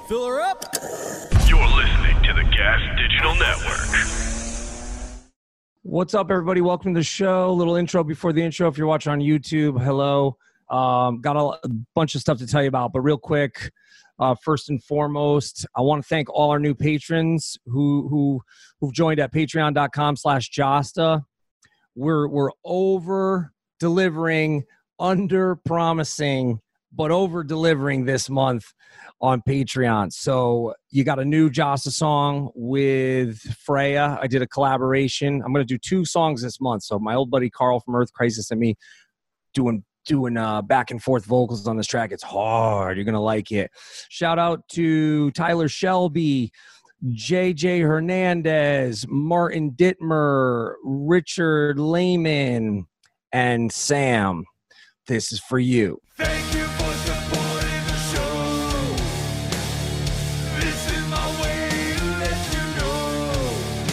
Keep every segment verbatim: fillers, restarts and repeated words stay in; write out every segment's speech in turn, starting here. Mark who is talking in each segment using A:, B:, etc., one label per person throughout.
A: Fill her up.
B: You're listening to the Gas Digital Network.
C: What's up, everybody? Welcome to the show. A little intro before the intro. If you're watching on YouTube, hello. Um, got a, a bunch of stuff to tell you about, but real quick, uh, first and foremost, I want to thank all our new patrons who who who've joined at patreon.com slash Josta. We're we're over delivering, under promising, but over delivering this month on Patreon. So you got a new Josta song with Freya. I did a collaboration. I'm going to do two songs this month. So my old buddy Carl from Earth Crisis and me doing doing uh, back and forth vocals on this track. It's hard. You're going to like it. Shout out to Tyler Shelby, J J Hernandez, Martin Dittmer, Richard Lehman, and Sam. This is for you.
D: Thank you for supporting the show. This is my way to let you know.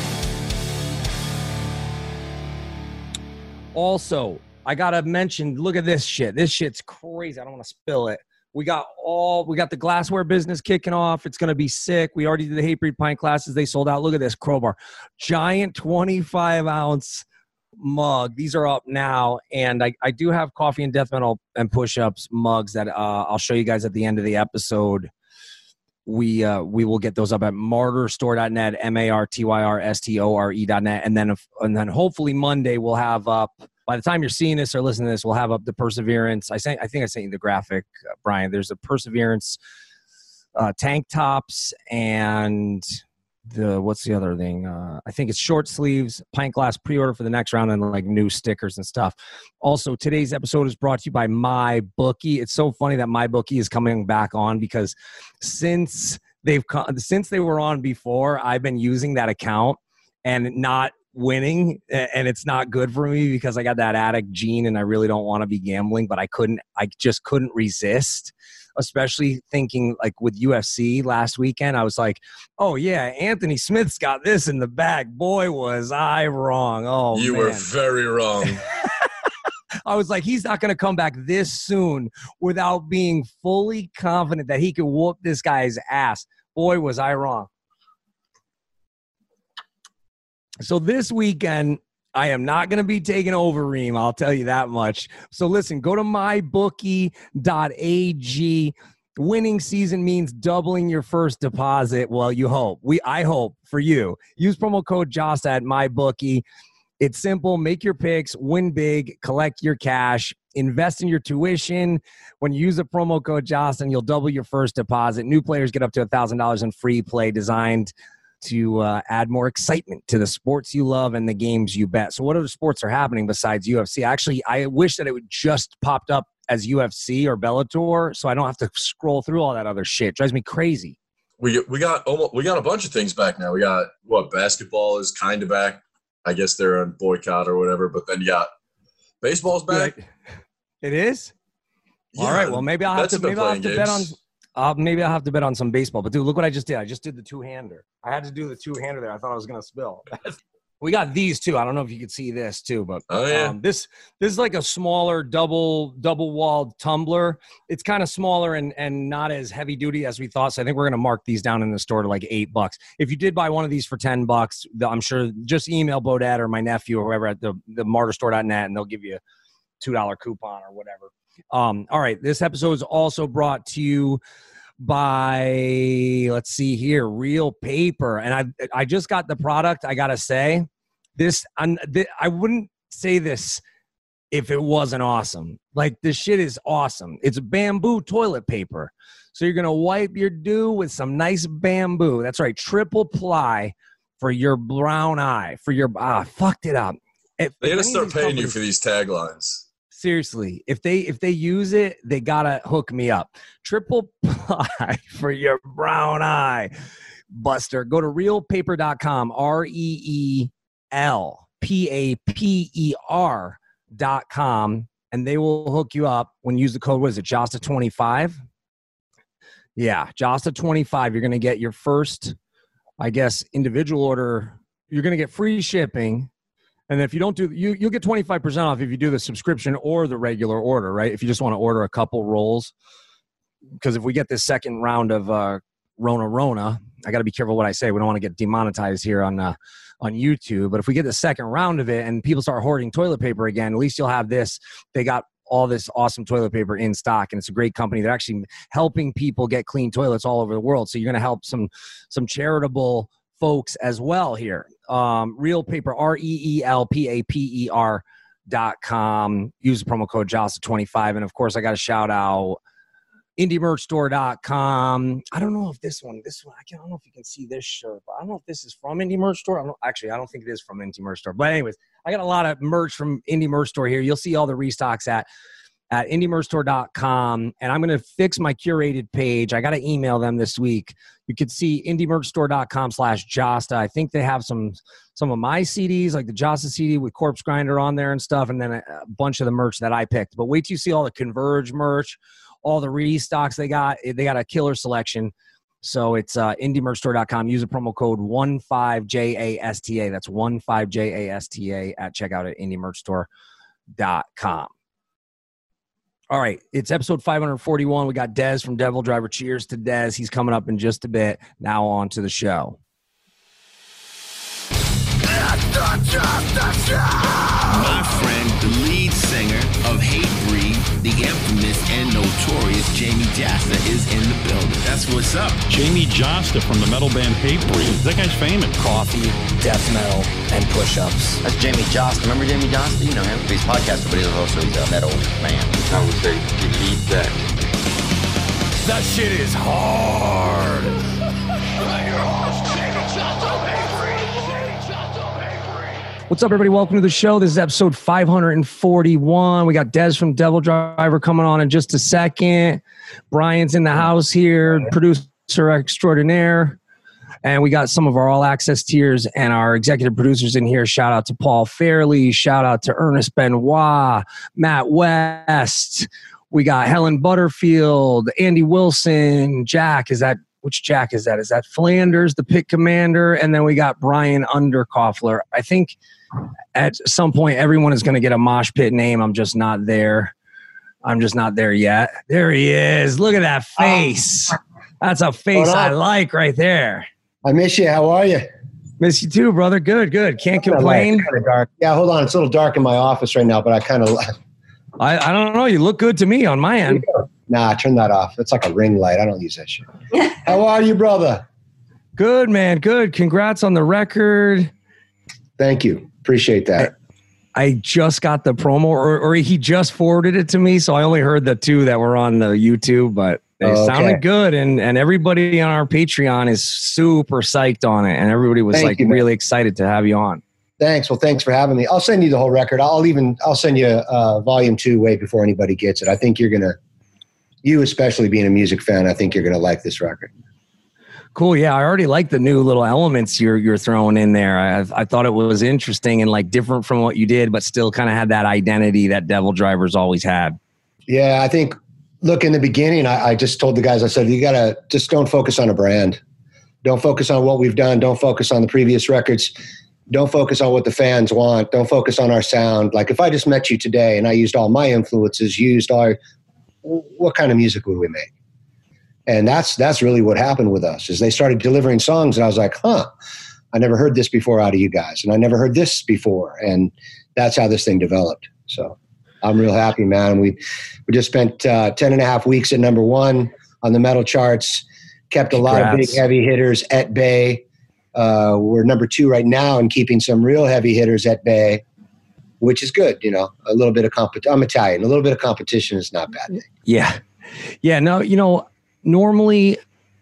C: Also, I gotta mention, look at this shit. This shit's crazy. I don't want to spill it. We got all, we got the glassware business kicking off. It's gonna be sick. We already did the Hatebreed pint classes. They sold out. Look at this crowbar, giant twenty-five ounce mug. These are up now, and I, I do have coffee and death metal and push-ups mugs that uh, I'll show you guys at the end of the episode. We uh, we will get those up at martyr store dot net, M A R T Y R S T O R E dot net, and then if, and then hopefully Monday we'll have up. By the time you're seeing this or listening to this, we'll have up the Perseverance. I sent, I think I sent you the graphic, uh, Brian. There's a Perseverance uh, tank tops and the what's the other thing? Uh, I think it's short sleeves, pint glass pre-order for the next round, and like new stickers and stuff. Also, today's episode is brought to you by MyBookie. It's so funny that MyBookie is coming back on because since they've come, since they were on before, I've been using that account and not winning, and it's not good for me because I got that addict gene and I really don't want to be gambling, but I couldn't, I just couldn't resist, especially thinking like with U F C last weekend. I was like, oh yeah, Anthony Smith's got this in the bag. Boy, was I wrong. Oh,
E: you
C: man.
E: were very wrong.
C: I was like, he's not going to come back this soon without being fully confident that he could whoop this guy's ass. Boy, was I wrong. So this weekend, I am not going to be taking over, Reem. I'll tell you that much. So listen, go to my bookie dot a g. Winning season means doubling your first deposit. Well, you hope. We, I hope for you. Use promo code Josta at MyBookie. It's simple. Make your picks, win big, collect your cash, invest in your tuition. When you use the promo code Josta, you'll double your first deposit. New players get up to one thousand dollars in free play designed to uh, add more excitement to the sports you love and the games you bet. So what other sports are happening besides U F C? Actually, I wish that it would just popped up as U F C or Bellator so I don't have to scroll through all that other shit. It drives me crazy.
E: We we got almost, we got a bunch of things back now. We got, what, basketball is kind of back. I guess they're on boycott or whatever, but then you got baseball's back.
C: It is?
E: Yeah,
C: all right, well, maybe I'll have to, maybe I'll have to bet on – Uh, maybe I'll have to bet on some baseball. But, dude, look what I just did. I just did the two-hander. I had to do the two-hander there. I thought I was going to spill. We got these, too. I don't know if you could see this, too. But
E: oh, yeah.
C: um, this this is like a smaller double, double-walled tumbler. It's kind of smaller and, and not as heavy-duty as we thought. So I think we're going to mark these down in the store to like eight bucks. If you did buy one of these for ten bucks, I'm sure just email Bodette or my nephew or whoever at the, the martyr store dot net, and they'll give you a two dollar coupon or whatever. Um, all right, this episode is also brought to you by, let's see here, Real Paper. And I I just got the product. I got to say, this, I'm, th- I wouldn't say this if it wasn't awesome. Like, this shit is awesome. It's bamboo toilet paper. So you're going to wipe your doo with some nice bamboo. That's right, triple ply for your brown eye, for your, ah, fucked it up. If,
E: they got to
C: if
E: start paying
C: companies,
E: you for these taglines.
C: Seriously, if they if they use it, they gotta hook me up. Triple ply for your brown eye, Buster. Go to real paper dot com, R E E L P A P E R dot com, and they will hook you up when you use the code. What is it, Josta twenty-five? Yeah, Josta twenty-five. You're gonna get your first, I guess, individual order. You're gonna get free shipping. And if you don't do, you, you'll get twenty-five percent off if you do the subscription or the regular order, right? If you just want to order a couple rolls. Because if we get this second round of uh, Rona Rona. I got to be careful what I say. We don't want to get demonetized here on uh, on YouTube. But if we get the second round of it and people start hoarding toilet paper again, at least you'll have this. They got all this awesome toilet paper in stock, and it's a great company. They're actually helping people get clean toilets all over the world. So you're going to help some some charitable folks as well here. Um, Real Paper, R E E L P A P E R dot com. Use the promo code J A S A twenty-five. And of course, I got to shout out indie merch store dot com. I don't know if this one, this one, I, can't, I don't know if you can see this shirt, but I don't know if this is from Indie Merch Store. I don't, actually, I don't think it is from Indie Merch Store. But anyways, I got a lot of merch from Indie Merch Store here. You'll see all the restocks at at indie merch store dot com. And I'm going to fix my curated page. I got to email them this week. You can see indie merch store dot com slash Jasta. I think they have some some of my C Ds, like the Jasta C D with Corpse Grinder on there and stuff, and then a, a bunch of the merch that I picked. But wait till you see all the Converge merch, all the restocks they got. They got a killer selection. So it's uh, indie merch store dot com. Use the promo code fifteen J A S T A. That's fifteen J A S T A at checkout at indie merch store dot com. All right, it's episode five forty-one. We got Dez from Devil Driver. Cheers to Dez. He's coming up in just a bit. Now on to the show.
D: It's not just a show!
A: My friend, the lead singer of Hatebreed, the infamous and notorious Jamie Jasta is in the building. That's what's up.
F: Jamie Jasta from the metal band Hatebreed. That guy's famous.
G: Coffee, death metal, and push-ups.
H: That's Jamie Jasta. Remember Jamie Jasta? You know him. He's a podcaster, but he's also he's a metal man.
I: I would say delete that.
D: That shit is hard.
C: What's up, everybody? Welcome to the show. This is episode five forty-one. We got Dez from Devil Driver coming on in just a second. Brian's in the house here, producer extraordinaire. And we got some of our all-access tiers and our executive producers in here. Shout out to Paul Fairley. Shout out to Ernest Benoit, Matt West. We got Helen Butterfield, Andy Wilson, Jack. Is that, which Jack is that? Is that Flanders, the pit commander? And then we got Brian Underkoffler. I think at some point everyone is going to get a mosh pit name. I'm just not there. I'm just not there yet. There he is. Look at that face. That's a face I like right there.
J: I miss you. How are you?
C: Miss you too, brother. Good, good. Can't complain.
J: Kind of dark. Yeah, hold on. It's a little dark in my office right now, but I kind of.
C: I, I don't know. You look good to me on my end.
J: Nah, turn that off. It's like a ring light. I don't use that shit. How are you, brother?
C: Good, man. Good. Congrats on the record.
J: Thank you. Appreciate that.
C: I, I just got the promo, or, or he just forwarded it to me, so I only heard the two that were on the YouTube, but they oh, okay. sounded good, and, and everybody on our Patreon is super psyched on it, and everybody was Thank like you, really excited to have you on.
J: Thanks. Well, thanks for having me. I'll send you the whole record. I'll even I'll send you uh, volume two way before anybody gets it. I think you're gonna, you especially being a music fan, I think you're gonna like this record.
C: Cool. Yeah, I already like the new little elements you're you're throwing in there. I I thought it was interesting and like different from what you did, but still kind of had that identity that Devil Driver's always had.
J: Yeah, I think. Look, in the beginning, I, I just told the guys, I said, you gotta just don't focus on a brand. Don't focus on what we've done. Don't focus on the previous records. Don't focus on what the fans want. Don't focus on our sound. Like if I just met you today and I used all my influences, used our, what kind of music would we make? And that's that's really what happened with us is they started delivering songs and I was like, huh, I never heard this before out of you guys. And I never heard this before. And that's how this thing developed. So I'm real happy, man. We we just spent uh, ten and a half weeks at number one on the metal charts, kept a Congrats. lot of big heavy hitters at bay. Uh, we're number two right now and keeping some real heavy hitters at bay, which is good. You know, a little bit of competition. I'm Italian. A little bit of competition is not a bad thing.
C: Yeah. Yeah. No, you know, normally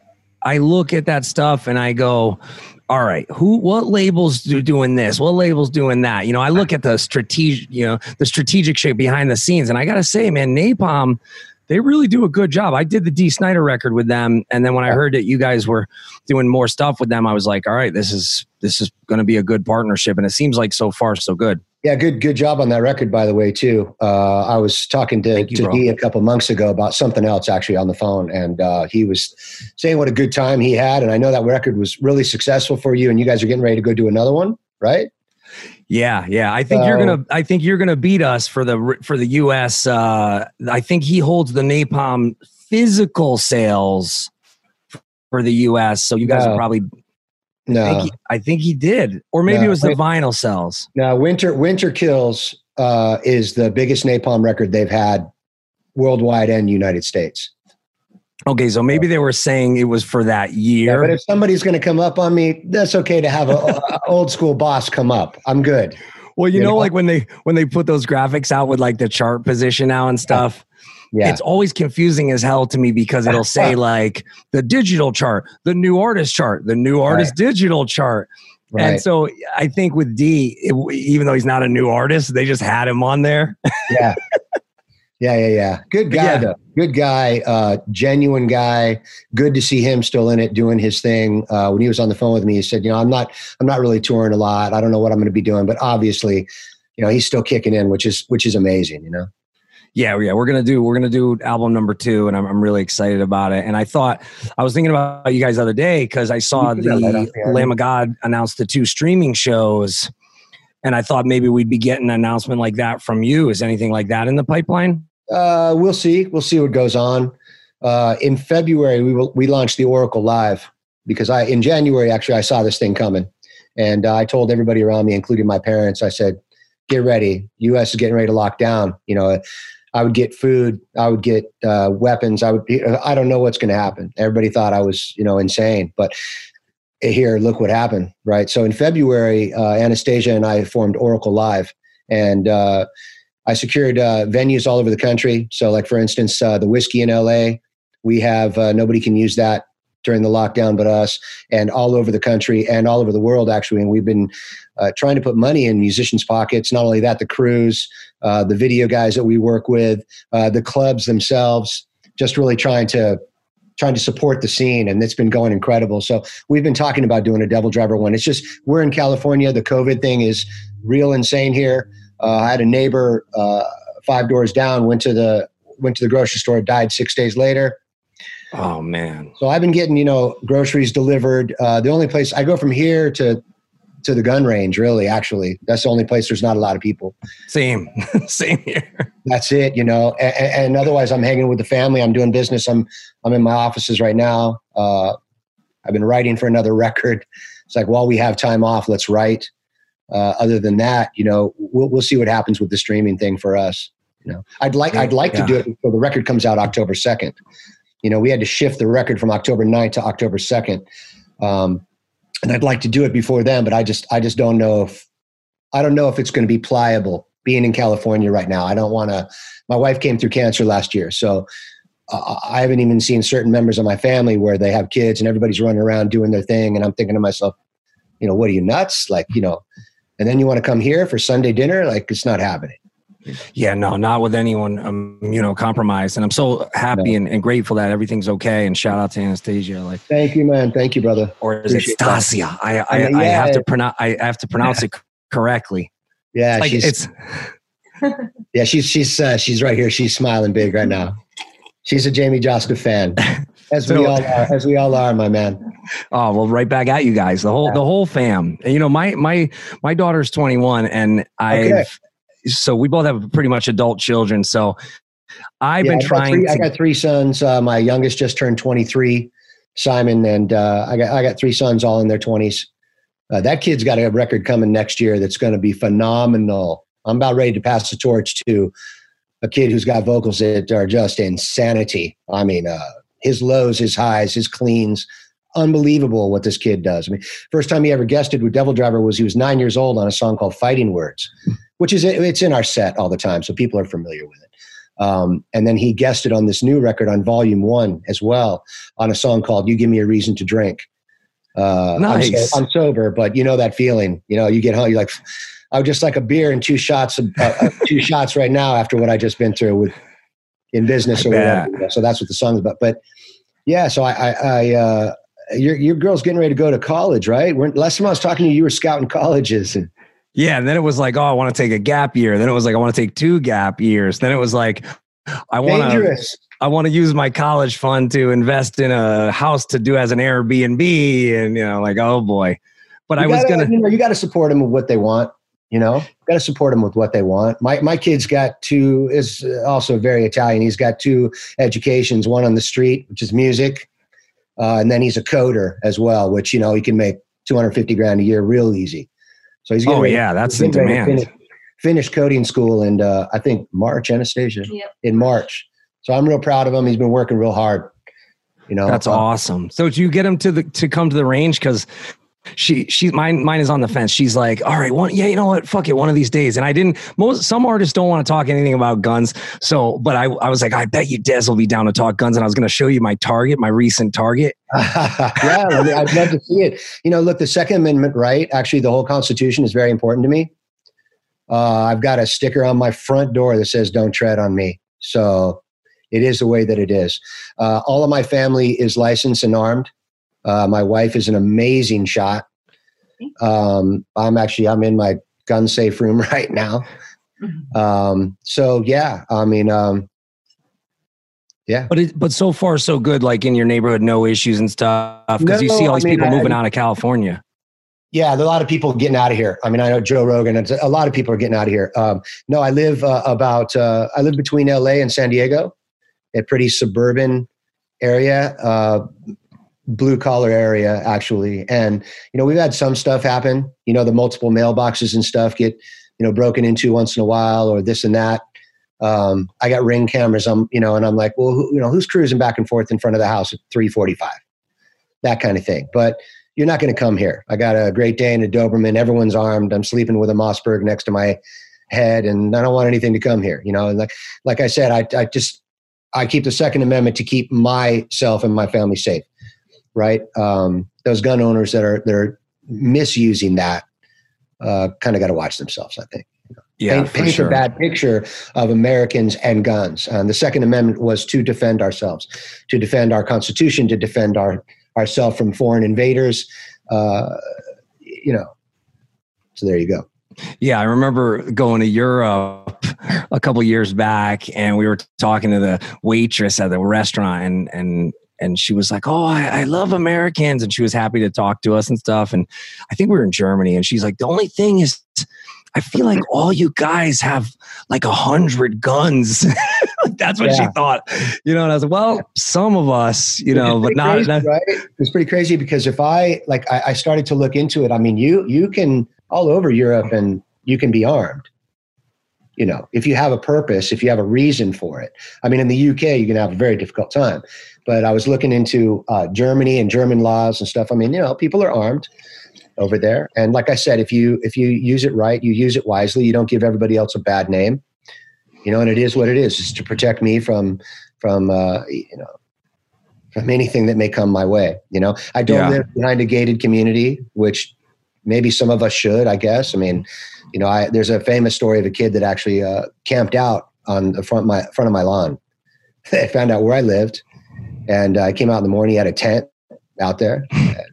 C: I look at that stuff and I go, all right, who, what labels do doing this? What labels doing that? You know, I look at the strategic, you know, the strategic shape behind the scenes. And I got to say, man, Napalm, they really do a good job. I did the Dee Snider record with them. And then when I heard that you guys were doing more stuff with them, I was like, all right, this is, this is going to be a good partnership. And it seems like so far, so good.
J: Yeah, good good job on that record, by the way, too. Uh, I was talking to, you, to Dee a couple months ago about something else, actually, on the phone. And uh, he was saying what a good time he had. And I know that record was really successful for you. And you guys are getting ready to go do another one, right?
C: Yeah, yeah. I think so, you're gonna. I think you're gonna beat us for the for the U S. Uh, I think he holds the Napalm physical sales for the U S. So you guys
J: No.
C: are probably.
J: No,
C: I think, he, I think he did, or maybe
J: No.
C: it was the
J: Wait.
C: vinyl cells.
J: no. Winter Winter Kills uh, is the biggest napalm record they've had worldwide and United States.
C: Okay, so maybe they were saying it was for that
J: Yeah,
C: year.
J: but if somebody's going to come up on me, that's okay to have a, a old school boss come up. I'm good.
C: well, you,
J: you
C: know,
J: know?
C: like when they when they put those graphics out with like the chart position now and stuff.
J: Yeah,
C: It's always confusing as hell to me because it'll say like the digital chart, the new artist chart, the new artist digital chart.
J: right.
C: And so I think with D, it, even though he's not a new artist, they just had him on there.
J: yeah, yeah, yeah, yeah. Good guy
C: Yeah.
J: though. Good guy. Uh, genuine guy. Good to see him still in it, doing his thing. Uh, when he was on the phone with me, he said, "You know, I'm not, I'm not really touring a lot. I don't know what I'm going to be doing, but obviously, you know, he's still kicking in, which is, which is amazing. You know."
C: Yeah, yeah, we're gonna do we're gonna do album number two, and I'm I'm really excited about it. And I thought I was thinking about you guys the other day because I saw
J: You can let
C: the
J: up, yeah.
C: Lamb of God announce the two streaming shows, and I thought maybe we'd be getting an announcement like that from you. Is anything like that in the pipeline?
J: Uh, we'll see. We'll see what goes on. Uh, in February, we will, we launched the Oracle Live because I in January actually I saw this thing coming, and uh, I told everybody around me, including my parents, I said, "Get ready. U S is getting ready to lock down." You know, I would get food, I would get uh, weapons. I would. I don't know what's going to happen. Everybody thought I was, you know, insane, but here, look what happened, right? So in February, uh, Anastasia and I formed Oracle Live, and uh, I secured uh, venues all over the country. So, like for instance, uh, the Whiskey in L A, we have uh, nobody can use that during the lockdown but us, and all over the country and all over the world actually. And we've been uh, trying to put money in musicians' pockets. Not only that, the crews, uh, the video guys that we work with, uh, the clubs themselves, just really trying to trying to support the scene, and it's been going incredible. So we've been talking about doing a Devil Driver one. It's just we're in California. The COVID thing is real insane here. Uh, I had a neighbor uh, five doors down, went to the went to the grocery store, died six days later.
C: Oh man!
J: So I've been getting, you know, groceries delivered. Uh, the only place I go from here to to the gun range, really, actually, that's the only place there's not a lot of people.
C: Same, same here.
J: That's it, you know. And, and otherwise, I'm hanging with the family. I'm doing business. I'm I'm in my offices right now. Uh, I've been writing for another record. It's like while we have time off, let's write. Uh, other than that, you know, we'll we'll see what happens with the streaming thing for us. You know, I'd like I'd like
C: Yeah.
J: to do it before the record comes out October second. You know, we had to shift the record from October ninth to October second. Um, and I'd like to do it before then, but I just, I just don't know if, I don't know if it's going to be pliable being in California right now. I don't want to, my wife came through cancer last year. So uh, I haven't even seen certain members of my family where they have kids and everybody's running around doing their thing. And I'm thinking to myself, you know, what are you nuts? Like, you know, and then you want to come here for Sunday dinner? Like, it's not happening.
C: Yeah, no, not with anyone, um, you know, compromised. And I'm so happy
J: No.
C: and, and grateful that everything's okay. And shout out to Anastasia, like,
J: Thank you, man. Thank you, brother.
C: or is it
J: Appreciate that.
C: Stasia? I I,
J: I mean,
C: I have
J: yeah.
C: to pronounce I have to pronounce it correctly.
J: Yeah,
C: Like
J: she's,
C: it's
J: yeah, she's, she's, uh, she's right here. She's smiling big right now. She's a Jamie Joska fan, as we
C: So-
J: all are, as we all are, my man.
C: oh well, right back at you guys, the whole
J: Yeah.
C: the whole fam. And, you know, my my my daughter's twenty-one, and I've
J: Okay.
C: so we both have pretty much adult children. So I've
J: Yeah,
C: been
J: I got
C: trying
J: three,
C: to
J: I got three sons. Uh, my youngest just turned twenty-three, Simon, and uh, I got I got three sons, all in their twenties. Uh, that kid's got a record coming next year that's going to be phenomenal. I'm about ready to pass the torch to a kid who's got vocals that are just insanity. I mean, uh, his lows, his highs, his cleans, unbelievable what this kid does. I mean, first time he ever guested with Devil Driver was he was nine years old on a song called Fighting Words, which is it's in our set all the time, so people are familiar with it. Um, and then he guested on this new record on Volume One as well on a song called "You Give Me a Reason to Drink." Uh,
C: Nice.
J: I'm, so, I'm sober, but you know that feeling. You know, you get home, you're like, I would just like a beer and two shots, of, uh, uh, two shots right now after what I just been through with in business
C: I
J: or
C: bet.
J: whatever. So that's what the song's about. But yeah, so I, I, I uh, your your girl's getting ready to go to college, right? We're, last time I was talking to you, you were scouting colleges, and
C: Yeah, and then it was like, oh, I want to take a gap year. Then it was like, I want to take two gap years. Then it was like, I want to,
J: dangerous.
C: I want to use my college fund to invest in a house to do as an Airbnb, and you know, like, oh boy. But
J: You
C: I was
J: gotta,
C: gonna,
J: you know, you got to support them with what they want. You know, got to support them with what they want. My my kid's got two, is also very Italian. He's got two educations, one on the street, which is music, Uh, and then he's a coder as well, which, you know, he can make two hundred fifty grand a year real easy. So he's getting
C: Oh
J: ready,
C: yeah, that's
J: he's
C: in
J: getting ready to
C: demand.
J: Finish, finish coding school in, uh, I think, March, Anastasia?
K: Yep.
J: In March. So I'm real proud of him. He's been working real hard. You know,
C: That's
J: uh,
C: awesome. So do you get him to the to come to the range? Because she she mine mine is on the fence. She's like, all right, one yeah, you know what? Fuck it, one of these days. And I didn't. Most some artists don't want to talk anything about guns. So, but I I was like, I bet you Des will be down to talk guns. And I was going to show you my target, my recent target.
J: yeah, I mean, I'd love to see it. You know, look, the Second Amendment right. Actually, the whole Constitution is very important to me. Uh, I've got a sticker on my front door that says "Don't tread on me." So it is the way that it is. Uh, all of my family is licensed and armed. Uh, my wife is an amazing shot. Um, I'm actually, I'm in my gun safe room right now. Um, so yeah, I mean, um, yeah.
C: But it, but so far so good. Like in your neighborhood, no issues and stuff. Because
J: No,
C: you see all these
J: I mean,
C: people
J: I-
C: moving out of California.
J: Yeah, there are a lot of people getting out of here. I mean, I know Joe Rogan, and a lot of people are getting out of here. Um, no, I live uh, about, uh, I live between L A and San Diego, a pretty suburban area, uh, blue collar area, actually. And, you know, we've had some stuff happen, you know, the multiple mailboxes and stuff get, you know, broken into once in a while or this and that. Um, I got Ring cameras, I'm, you know, and I'm like, well, who, you know, who's cruising back and forth in front of the house at three forty-five? That kind of thing. But you're not going to come here. I got a Great Dane, a Doberman. Everyone's armed. I'm sleeping with a Mossberg next to my head, and I don't want anything to come here. You know, and like like I said, I I just I keep the Second Amendment to keep myself and my family safe. Right? Um, those gun owners that are they're misusing that uh, kind of got to watch themselves. I think.
C: Yeah,
J: paint,
C: for
J: paint
C: sure.
J: a bad picture of Americans and guns. And the Second Amendment was to defend ourselves, to defend our Constitution, to defend our ourselves from foreign invaders. Uh, you know, so there you go.
C: Yeah, I remember going to Europe a couple years back, and we were talking to the waitress at the restaurant, and and and she was like, "Oh, I, I love Americans," and she was happy to talk to us and stuff. And I think we were in Germany, and she's like, "The only thing is, I feel like all you guys have like a hundred guns." Like, that's what
J: Yeah.
C: she thought, you know. And I was like, "Well, some of us, you know, but
J: It's
C: not."
J: crazy,
C: not
J: right? It's pretty crazy because if I like, I, I started to look into it. I mean, you you can all over Europe, and you can be armed. You know, if you have a purpose, if you have a reason for it. I mean, in the U K, you can have a very difficult time. But I was looking into uh, Germany and German laws and stuff. I mean, you know, people are armed over there, and like I said, if you if you use it right, you use it wisely. You don't give everybody else a bad name. You know, and it is what it is. It's to protect me from from uh, you know from anything that may come my way. You know, I don't
C: Yeah.
J: live behind a gated community, which maybe some of us should. I guess. I mean, you know, I, there's a famous story of a kid that actually uh, camped out on the front my front of my lawn. They found out where I lived, and I came out in the morning. He had a tent out there.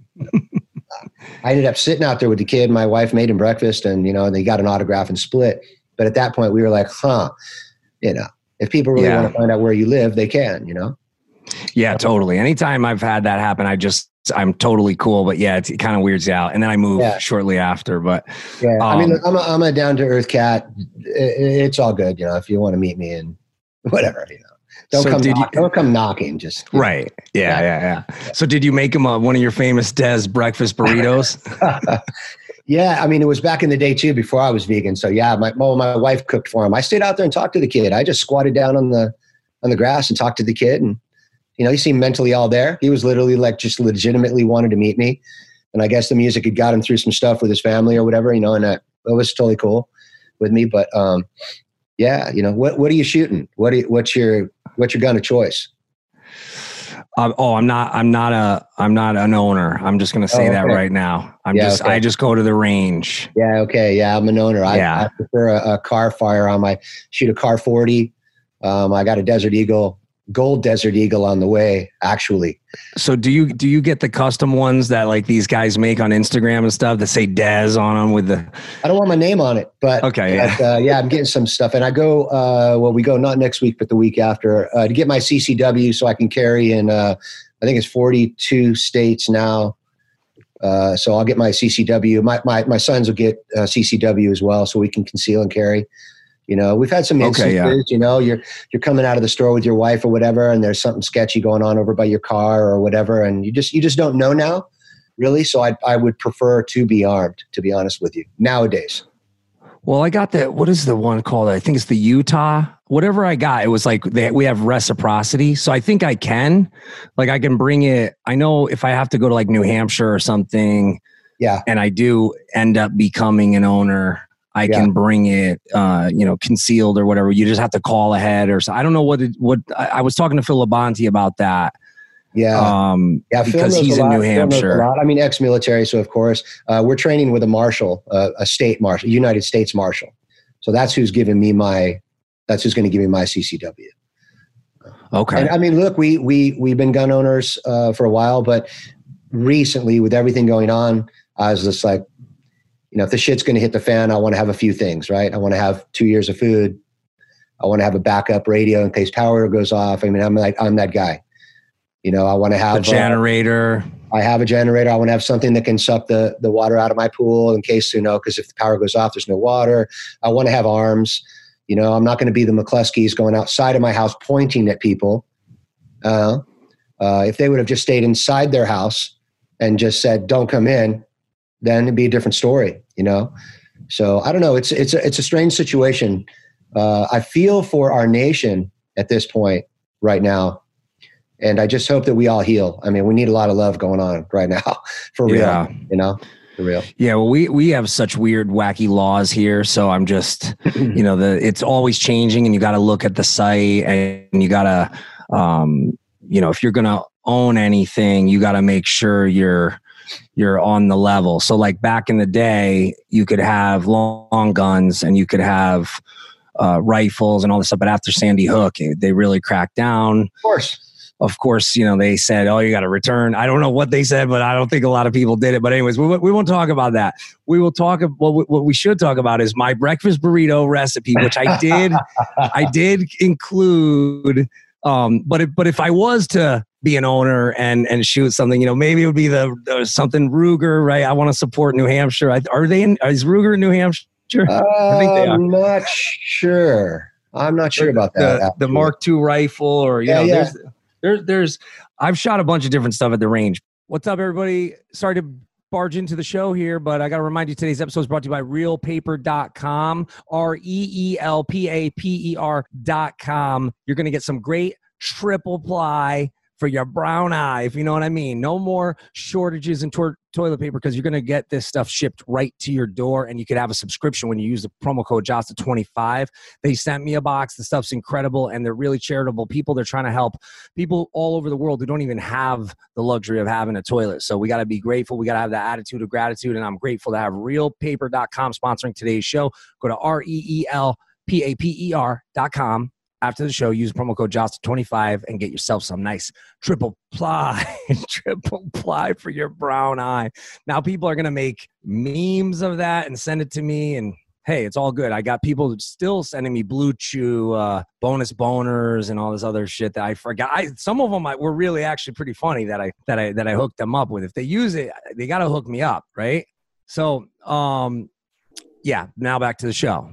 J: I ended up sitting out there with the kid. My wife made him breakfast, and you know, they got an autograph and split. But at that point, we were like, huh, you know, if people really
C: Yeah.
J: want to find out where you live, they can, you know?
C: Yeah, totally. Anytime I've had that happen, I just, I'm totally cool. But yeah, it's, it kind of weirds you out. And then I moved
J: Yeah.
C: shortly after. But
J: Yeah. I mean,
C: Um,
J: look, I'm a, I'm a down to earth cat. It, it's all good. You know, if you want to meet me and whatever, you know, don't
C: So
J: come,
C: did
J: knock,
C: you-
J: don't come knocking. Just, you know.
C: right. Yeah, yeah, yeah. So did you make him a, one of your famous Des breakfast burritos?
J: Yeah, I mean, it was back in the day too, before I was vegan. So yeah, my well, my wife cooked for him. I stayed out there and talked to the kid. I just squatted down on the on the grass and talked to the kid, and you know, he seemed mentally all there. He was literally like just legitimately wanted to meet me, and I guess the music had got him through some stuff with his family or whatever, you know, and that, it was totally cool with me. But um, yeah, you know, what what are you shooting? What are you, what's your what's your gun of choice?
C: Um, oh, I'm not. I'm not a. I'm not an owner. I'm just going to say
J: Oh,
C: that
J: okay.
C: right now. I'm
J: Yeah,
C: just.
J: okay.
C: I just go to the range.
J: Yeah, okay, yeah, I'm an owner. I,
C: Yeah.
J: I prefer a, a car firearm. I shoot a car forty. Um, I got a Desert Eagle, gold Desert Eagle on the way, actually.
C: So do you do you get the custom ones that like these guys make on Instagram and stuff that say Des on them with the?
J: I don't want my name on it, but
C: Okay, yeah.
J: but, uh, yeah, I'm getting some stuff, and I go. Uh, well, we go not next week, but the week after uh, to get my C C W, so I can carry in. Uh, I think it's forty-two states now. Uh, so I'll get my C C W. My my my sons will get uh, C C W as well, so we can conceal and carry. You know, we've had some instances,
C: Okay, yeah.
J: you know, you're, you're coming out of the store with your wife or whatever, and there's something sketchy going on over by your car or whatever. And you just, you just don't know now really. So I, I would prefer to be armed, to be honest with you nowadays.
C: Well, I got that. What is the one called? I think it's the Utah. Whatever I got, it was like they, we have reciprocity. So I think I can, like, I can bring it. I know if I have to go to like New Hampshire or something,
J: yeah,
C: and I do end up becoming an owner, I
J: yeah.
C: can bring it, uh, you know, concealed or whatever. You just have to call ahead or so. I don't know what it, what I, I was talking to Phil Labonte about that.
J: Yeah,
C: um,
J: yeah, Phil
C: because
J: knows
C: he's
J: a
C: in
J: lot.
C: New
J: Phil knows
C: Hampshire.
J: a lot. I mean, ex-military, so of course uh, we're training with a marshal, uh, a state marshal, United States Marshal. So that's who's giving me my, that's who's going to give me my C C W.
C: Okay.
J: And I mean, look, we we we've been gun owners uh, for a while, but recently with everything going on, I was just like, you know, if the shit's going to hit the fan, I want to have a few things, right? I want to have two years of food. I want to have a backup radio in case power goes off. I mean, I'm like, I'm that guy. You know, I want to have
C: a generator.
J: Uh, I have a generator. I want to have something that can suck the, the water out of my pool in case, you know, because if the power goes off, there's no water. I want to have arms. You know, I'm not going to be the McCluskeys going outside of my house pointing at people. Uh, uh, if they would have just stayed inside their house and just said, don't come in, then it'd be a different story, you know? So I don't know. It's, it's a, it's a strange situation. Uh, I feel for our nation at this point right now. And I just hope that we all heal. I mean, we need a lot of love going on right now, for real,
C: yeah.
J: you know, for real.
C: Yeah, well, we we have such weird, wacky laws here. So I'm just, you know, the it's always changing, and you got to look at the site, and you got to, um, you know, if you're going to own anything, you got to make sure you're you're on the level. So like back in the day, you could have long guns and you could have uh, rifles and all this stuff. But after Sandy Hook, they really cracked down.
J: Of course.
C: Of course, you know, they said, oh, you got to return. I don't know what they said, but I don't think a lot of people did it. But anyways, we, we won't talk about that. We will talk about what, what we should talk about is my breakfast burrito recipe, which I did, I did include. Um, but if, but if I was to be an owner and, and shoot something, you know, maybe it would be the, the something Ruger, right? I want to support New Hampshire. I, are they in, is Ruger in New Hampshire?
J: Uh,
C: I think they are.
J: I'm not sure. I'm not sure about that.
C: The, the Mark two rifle or, you
J: yeah,
C: know,
J: yeah.
C: there's, There's, there's, I've shot a bunch of different stuff at the range. What's up, everybody? Sorry to barge into the show here, but I got to remind you today's episode is brought to you by real paper dot com, R E E L P A P E R dot com. You're going to get some great triple ply for your brown eye, if you know what I mean. No more shortages in to- toilet paper because you're going to get this stuff shipped right to your door, and you could have a subscription when you use the promo code Josta twenty-five. They sent me a box. The stuff's incredible, and they're really charitable people. They're trying to help people all over the world who don't even have the luxury of having a toilet. So we got to be grateful. We got to have that attitude of gratitude, and I'm grateful to have real paper dot com sponsoring today's show. Go to R E E L P A P E R dot com. After the show, use promo code Josta twenty-five and get yourself some nice triple ply, triple ply for your brown eye. Now people are going to make memes of that and send it to me. And hey, it's all good. I got people still sending me Blue Chew, uh, bonus boners and all this other shit that I forgot. I, some of them I, were really actually pretty funny that I, that I, that I hooked them up with. If they use it, they got to hook me up. Right. So, um, yeah, now back to the show.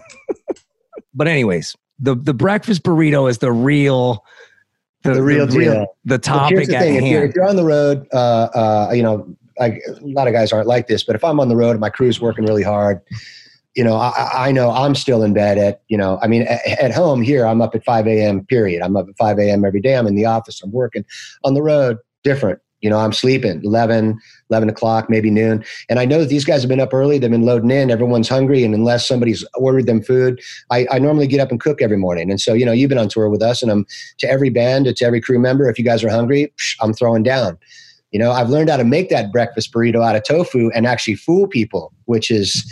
C: But anyways, The the breakfast burrito is the real,
J: the, the real
C: the
J: deal.
C: Real, the topic
J: the
C: at
J: thing.
C: hand.
J: If you're, if you're on the road, uh, uh, you know, like a lot of guys aren't like this, but if I'm on the road and my crew's working really hard, you know, I, I know I'm still in bed at, you know, I mean, at, at home here, I'm up at five a.m. period. I'm up at five a.m. every day. I'm in the office. I'm working. On the road, different. You know, I'm sleeping eleven, eleven o'clock, maybe noon. And I know that these guys have been up early. They've been loading in. Everyone's hungry. And unless somebody's ordered them food, I, I normally get up and cook every morning. And so, you know, you've been on tour with us, and I'm to every band, to every crew member. If you guys are hungry, psh, I'm throwing down. You know, I've learned how to make that breakfast burrito out of tofu and actually fool people, which is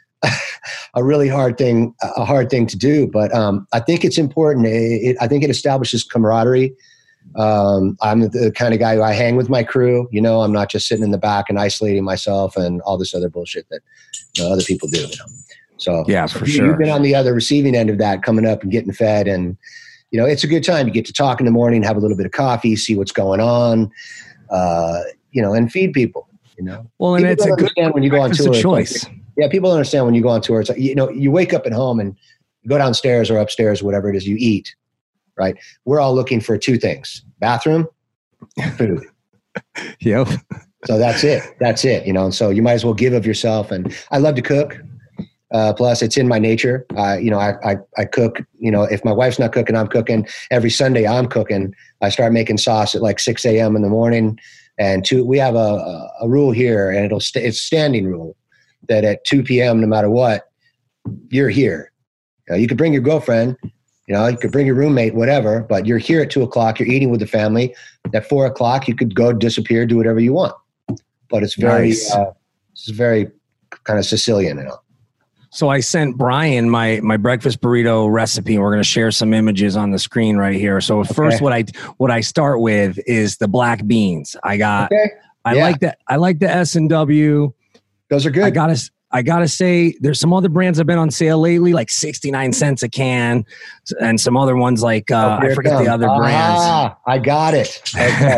J: a really hard thing, a hard thing to do. But um, I think it's important. It, it, I think it establishes camaraderie. Um, I'm the, the kind of guy who I hang with my crew. You know, I'm not just sitting in the back and isolating myself and all this other bullshit that you know, other people do. You know? So
C: yeah,
J: so
C: for
J: you,
C: sure.
J: You've been on the other receiving end of that, coming up and getting fed, and you know, it's a good time. You get to talk in the morning, have a little bit of coffee, see what's going on, uh, you know, and feed people. You know,
C: well, and
J: people
C: it's a good
J: when you go on tour.
C: Choice.
J: Like, yeah, people don't understand when you go on tour. It's like, you know, you wake up at home and go downstairs or upstairs, whatever it is you eat, right? We're all looking for two things: bathroom, food.
C: Yep.
J: So that's it. That's it. You know, so you might as well give of yourself. And I love to cook. Uh, plus, it's in my nature. Uh, you know, I, I I cook. You know, if my wife's not cooking, I'm cooking. Every Sunday, I'm cooking. I start making sauce at like six a.m. in the morning. And two, we have a, a rule here, and it'll st- it's standing rule that at two p.m., no matter what, you're here. You know, you could bring your girlfriend. You know, you could bring your roommate, whatever. But you're here at two o'clock. You're eating with the family. At four o'clock, you could go disappear, do whatever you want. But it's very,
C: Nice.
J: uh, it's very kind of Sicilian, you know.
C: So I sent Brian my my breakfast burrito recipe. We're going to share some images on the screen right here. So first,
J: Okay.
C: what I what I start with is the black beans. I got.
J: Okay.
C: I
J: Yeah.
C: like that. I like the S and W.
J: Those are good.
C: I gotta. I gotta say, there's some other brands have been on sale lately, like sixty-nine cents a can, and some other ones like uh,
J: Oh, here
C: I
J: it
C: forget the
J: comes.
C: other brands.
J: Ah, I got it. Okay.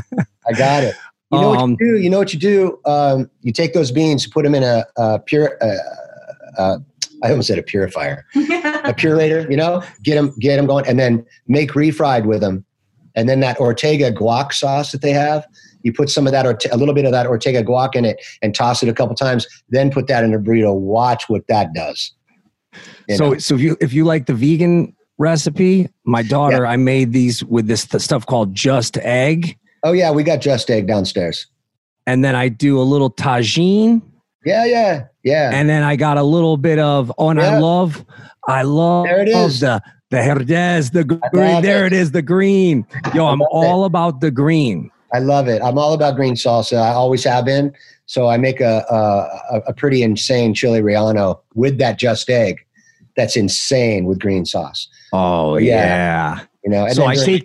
J: I got it. You know
C: Um,
J: what you do? You know what you do? Um, you take those beans, put them in a, a pure. Uh, uh, I almost said a purifier, a purator. You know, get them, get them going, and then make refried with them. And then that Ortega guac sauce that they have, you put some of that, Orte- a little bit of that Ortega guac in it, and toss it a couple times. Then put that in a burrito. Watch what that does. You
C: So,
J: know?
C: so if you if you like the vegan recipe, my daughter, I made these with this th- stuff called Just Egg,
J: Oh yeah, we got Just Egg downstairs.
C: and then I do a little tagine,
J: Yeah, yeah, yeah.
C: and then I got a little bit of. Oh, and I
J: Yeah.
C: love, I love
J: There it is.
C: the the Herdez, the green.
J: love
C: There
J: it.
C: it is, the green. Yo, I'm
J: love
C: all about the green.
J: I love it. I'm all about green salsa. I always have been. So I make a a, a pretty insane chili relleno with that Just Egg. That's insane with green sauce.
C: Oh
J: Yeah.
C: yeah.
J: You know. And
C: So
J: then
C: I
J: during-
C: take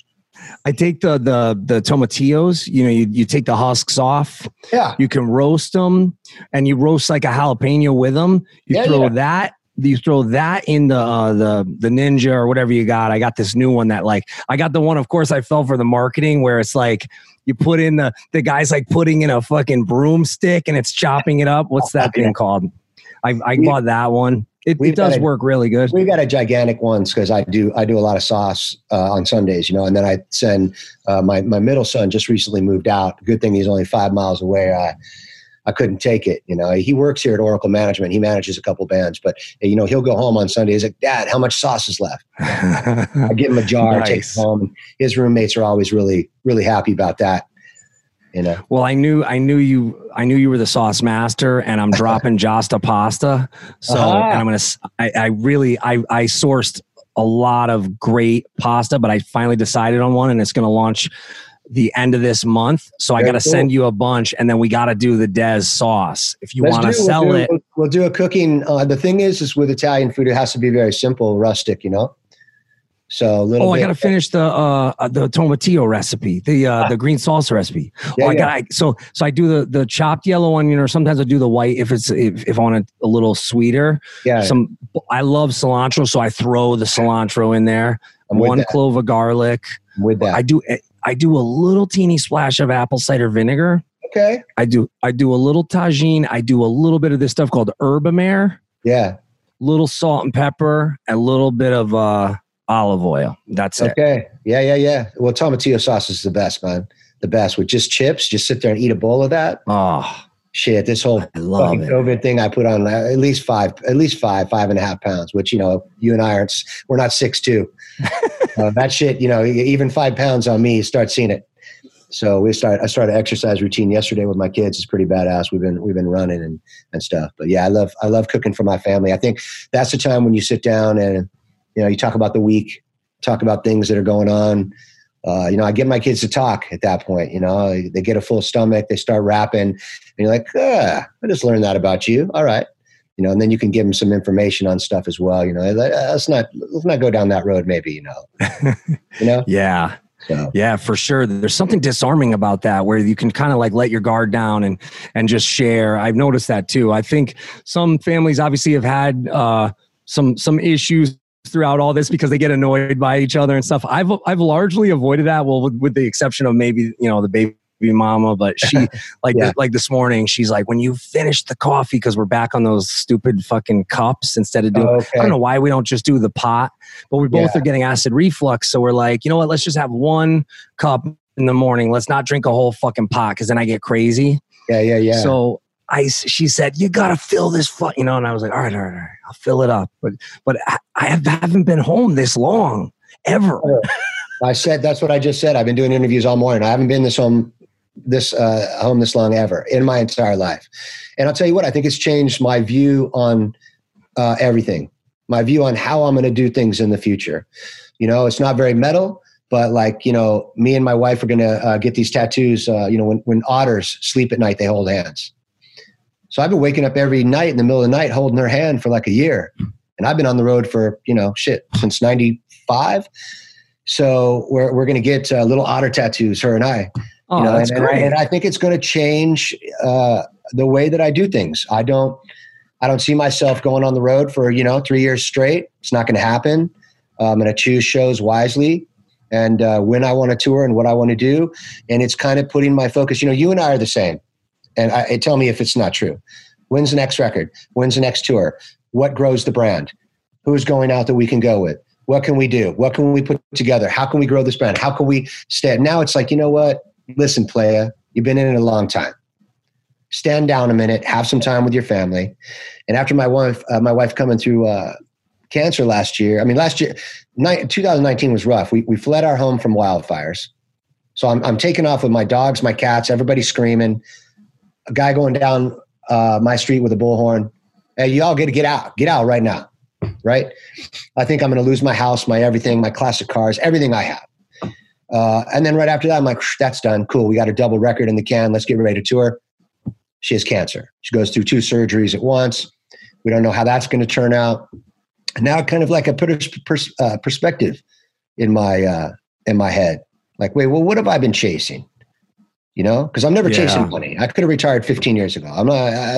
C: I take the the the tomatillos. You know, you you take the husks off.
J: yeah.
C: You can roast them, and you roast like a jalapeno with them. You
J: Yeah,
C: throw
J: yeah.
C: that. You throw that in the uh, the the Ninja or whatever you got. I got this new one that like I got the one. Of course, I fell for the marketing where it's like you put in the the guy's like putting in a fucking broomstick and it's chopping it up. What's that thing called? I I
J: We-
C: bought that one. It,
J: we've
C: it does
J: got a-
C: work really good.
J: We got a gigantic ones because I do I do a lot of sauce uh, on Sundays, you know, and then I send uh, my my middle son just recently moved out. Good thing he's only five miles away. I I couldn't take it, you know. He works here at Oracle Management. He manages a couple bands, but you know he'll go home on Sunday. He's like, Dad, how much sauce is left? I give him a jar, take it
C: Nice.
J: home. His roommates are always really really happy about that, you know.
C: Well, I knew I knew you I knew you were the sauce master, and I'm dropping Josta pasta. So
J: Uh-huh.
C: and I'm gonna s- I, I really I I sourced a lot of great pasta, but I finally decided on one, and it's gonna launch the end of this month. So I
J: Very
C: got to
J: cool.
C: send you a bunch, and then we got to do the Des sauce if you
J: Let's
C: want to
J: do- we'll
C: sell
J: do-
C: it.
J: We'll, we'll do a cooking. Uh, the thing is, is with Italian food, it has to be very simple, rustic, you know. So a little
C: Oh, I
J: bit.
C: got to finish the uh the tomatillo recipe, the uh the green salsa recipe.
J: Yeah,
C: oh, I
J: yeah.
C: got so so I do the the chopped yellow onion, or sometimes I do the white if it's if, if I want it a little sweeter.
J: Yeah,
C: Some I love cilantro, so I throw the cilantro in there.
J: I'm with
C: One
J: that.
C: clove of garlic.
J: I'm with that.
C: I do I do a little teeny splash of apple cider vinegar.
J: okay.
C: I do I do a little tagine. I do a little bit of this stuff called herbamare.
J: Yeah.
C: Little salt and pepper, and a little bit of uh, olive oil. That's it.
J: Okay. Yeah, yeah, yeah. Well, tomatillo sauce is the best, man. The best with just chips. Just sit there and eat a bowl of that.
C: Oh,
J: Shit, this whole
C: I love
J: fucking
C: it.
J: COVID thing, I put on uh, at least five, at least five, five and a half pounds. Which you know, you and I aren't. We're not six two. uh, that shit, you know, even five pounds on me, you start seeing it. So we start. I started an exercise routine yesterday with my kids. It's pretty badass. We've been we've been running and and stuff. But yeah, I love I love cooking for my family. I think that's the time when you sit down and you know you talk about the week, talk about things that are going on. Uh, you know, I get my kids to talk at that point. You know, they get a full stomach, they start rapping, and you're like, ah, I just learned that about you. All right, you know, and then you can give them some information on stuff as well. You know, Let- uh, let's not let's not go down that road. Maybe you know, you know.
C: Yeah.
J: So.
C: Yeah, for sure. There's something disarming about that where you can kind of like let your guard down and and just share. I've noticed that too. I think some families obviously have had uh, some some issues throughout all this because they get annoyed by each other and stuff. I've I've largely avoided that. Well, with, with the exception of maybe you know the baby mama, but she like
J: Yeah.
C: the, like this morning, she's like, when you finish the coffee, because we're back on those stupid fucking cups instead of doing.
J: Oh, okay.
C: I don't know why we don't just do the pot, but we both
J: Yeah.
C: are getting acid reflux, so we're like, you know what? Let's just have one cup in the morning. Let's not drink a whole fucking pot, because then I get crazy.
J: Yeah, yeah, yeah.
C: So I, she said, you gotta fill this, fu-, you know, and I was like, all right, all right, all right, I'll fill it up. But but I, I have, haven't been home this long ever.
J: I said that's what I just said. I've been doing interviews all morning. I haven't been this home this uh, home this long ever in my entire life. And I'll tell you what, I think it's changed my view on uh, everything. My view on how I'm going to do things in the future. You know, it's not very metal, but like, you know, me and my wife are going to uh, get these tattoos. Uh, you know, when, when otters sleep at night, they hold hands. So I've been waking up every night in the middle of the night holding her hand for like a year. And I've been on the road for, you know, shit, since ninety-five. So we're we're going to get uh, little otter tattoos, her and I.
C: Oh,
J: you know,
C: that's
J: and,
C: great.
J: And, and I think it's going to change uh, the way that I do things. I don't, I don't see myself going on the road for, you know, three years straight. It's not going to happen. Uh, I'm going to choose shows wisely and uh, when I want to tour and what I want to do. And it's kind of putting my focus. You know, you and I are the same. And I, I tell me if it's not true. When's the next record? When's the next tour? What grows the brand? Who's going out that we can go with? What can we do? What can we put together? How can we grow this brand? How can we stand? Now it's like, you know what? Listen, playa, you've been in it a long time. Stand down a minute, have some time with your family. And after my wife, uh, my wife coming through uh, cancer last year, I mean, last year, ni- twenty nineteen was rough. We we fled our home from wildfires. So I'm I'm taking off with my dogs, my cats, everybody screaming. A guy going down uh, my street with a bullhorn. Hey, you all got to get out. Get out right now. Right? I think I'm going to lose my house, my everything, my classic cars, everything I have. Uh, and then right after that, I'm like, that's done. Cool. We got a double record in the can. Let's get ready to tour. She has cancer. She goes through two surgeries at once. We don't know how that's going to turn out. And now kind of like a pers- pers- uh, perspective in my, uh, in my head. Like, wait, well, what have I been chasing? You know, because I'm never
C: Yeah.
J: chasing money. I could have retired fifteen years ago. I'm not, I,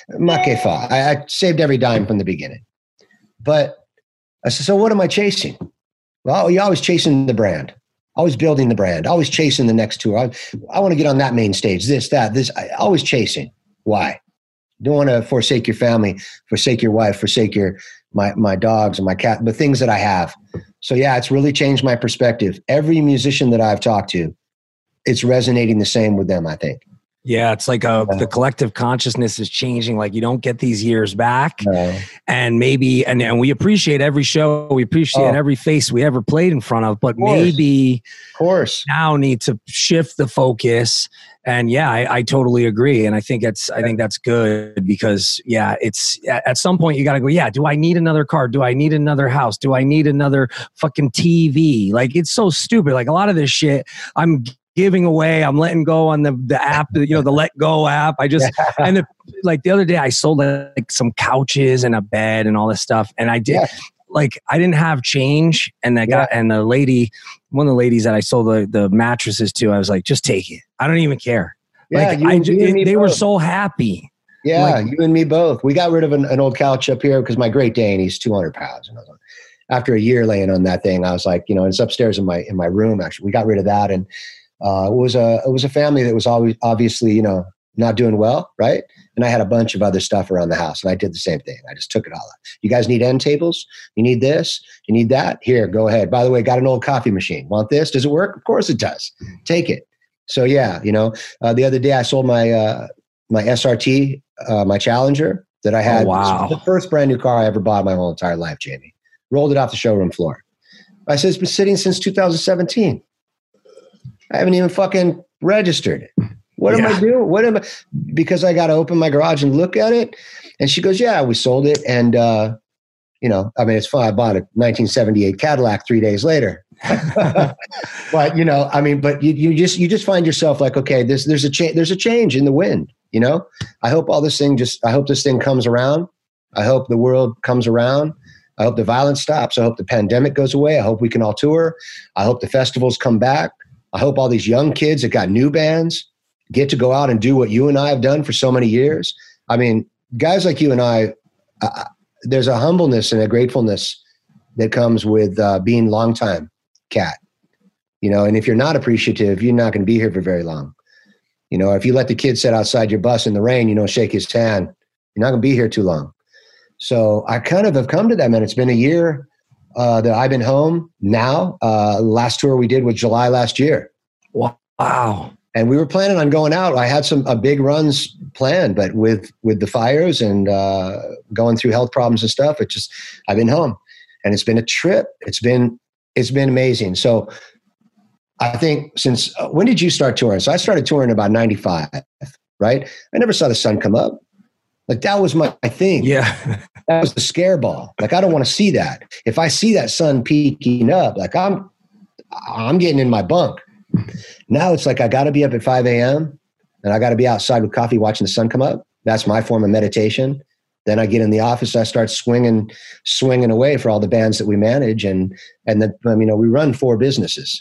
J: I, I, I saved every dime from the beginning. But I said, so what am I chasing? Well, you're always chasing the brand, always building the brand, always chasing the next tour. I, I want to get on that main stage, this, that, this, I, always chasing. Why? You don't want to forsake your family, forsake your wife, forsake your, my, my dogs and my cat, the things that I have. So yeah, it's really changed my perspective. Every musician that I've talked to, it's resonating the same with them, I think.
C: Yeah, it's like a, the collective consciousness is changing. Like you don't get these years back.
J: No.
C: And maybe, and, and we appreciate every show. We appreciate
J: Oh.
C: every face we ever played in front of, but
J: course.
C: maybe
J: Of course.
C: now need to shift the focus. And yeah, I, I totally agree. And I think it's, I think that's good because yeah, it's at at some point you got to go, yeah, do I need another car? Do I need another house? Do I need another fucking T V? Like it's so stupid. Like a lot of this shit I'm giving away. I'm letting go on the, the app, you know, the Let Go app. I just, and the, like the other day I sold like some couches and a bed and all this stuff. And I did
J: Yeah.
C: like, I didn't have change. And that guy, and the lady, one of the ladies that I sold the, the mattresses to, I was like, just take it. I don't even care.
J: Yeah,
C: like
J: you-
C: I,
J: you
C: ju-
J: and me
C: they were
J: both.
C: so happy.
J: Yeah,
C: Like-
J: you and me both. We got rid of an, an old couch up here because my Great Dane, he's two hundred pounds. And I was like, after a year laying on that thing, I was like, you know, it's upstairs in my in my room. Actually, we got rid of that, and uh, it was a it was a family that was always obviously, you know, not doing well, right? And I had a bunch of other stuff around the house, and I did the same thing. I just took it all out. You guys need end tables? You need this? You need that? Here, go ahead. By the way, got an old coffee machine. Want this? Does it work? Of course it does. Take it. So yeah, you know, uh, the other day I sold my uh, my S R T, uh, my Challenger that I had.
C: Oh, wow.
J: This was the first brand new car I ever bought in my whole entire life, Jamie. Rolled it off the showroom floor. I said, it's been sitting since two thousand seventeen. I haven't even fucking registered it. What am
C: Yeah.
J: I doing? What am I? Because I got to open my garage and look at it. And she goes, yeah, we sold it. And, uh, you know, I mean, it's fun. I bought a nineteen seventy-eight Cadillac three days later. But, you know, I mean, but you, you just, you just find yourself like, okay, this, there's a change, there's a change in the wind, you know? I hope all this thing just, I hope this thing comes around. I hope the world comes around. I hope the violence stops. I hope the pandemic goes away. I hope we can all tour. I hope the festivals come back. I hope all these young kids that got new bands get to go out and do what you and I have done for so many years. I mean, guys like you and I, uh, there's a humbleness and a gratefulness that comes with uh, being longtime cat, you know, and if you're not appreciative, you're not going to be here for very long. You know, if you let the kid sit outside your bus in the rain, you don't shake his hand, you're not going to be here too long. So I kind of have come to that, man. It's been a year uh, that I've been home now. Uh, last tour we did was July last year.
C: Wow.
J: And we were planning on going out. I had some uh, big runs planned, but with, with the fires and uh, going through health problems and stuff, it just, I've been home, and it's been a trip. It's been, it's been amazing. So I think since, uh, when did you start touring? So I started touring about ninety-five, right? I never saw the sun come up. Like that was my thing.
C: Yeah.
J: That was the scare ball. Like, I don't want to see that. If I see that sun peeking up, like I'm, I'm getting in my bunk. Now it's like, I got to be up at five a.m. and I got to be outside with coffee watching the sun come up. That's my form of meditation. Then I get in the office, I start swinging, swinging away for all the bands that we manage. And, and then, um, you know, we run four businesses.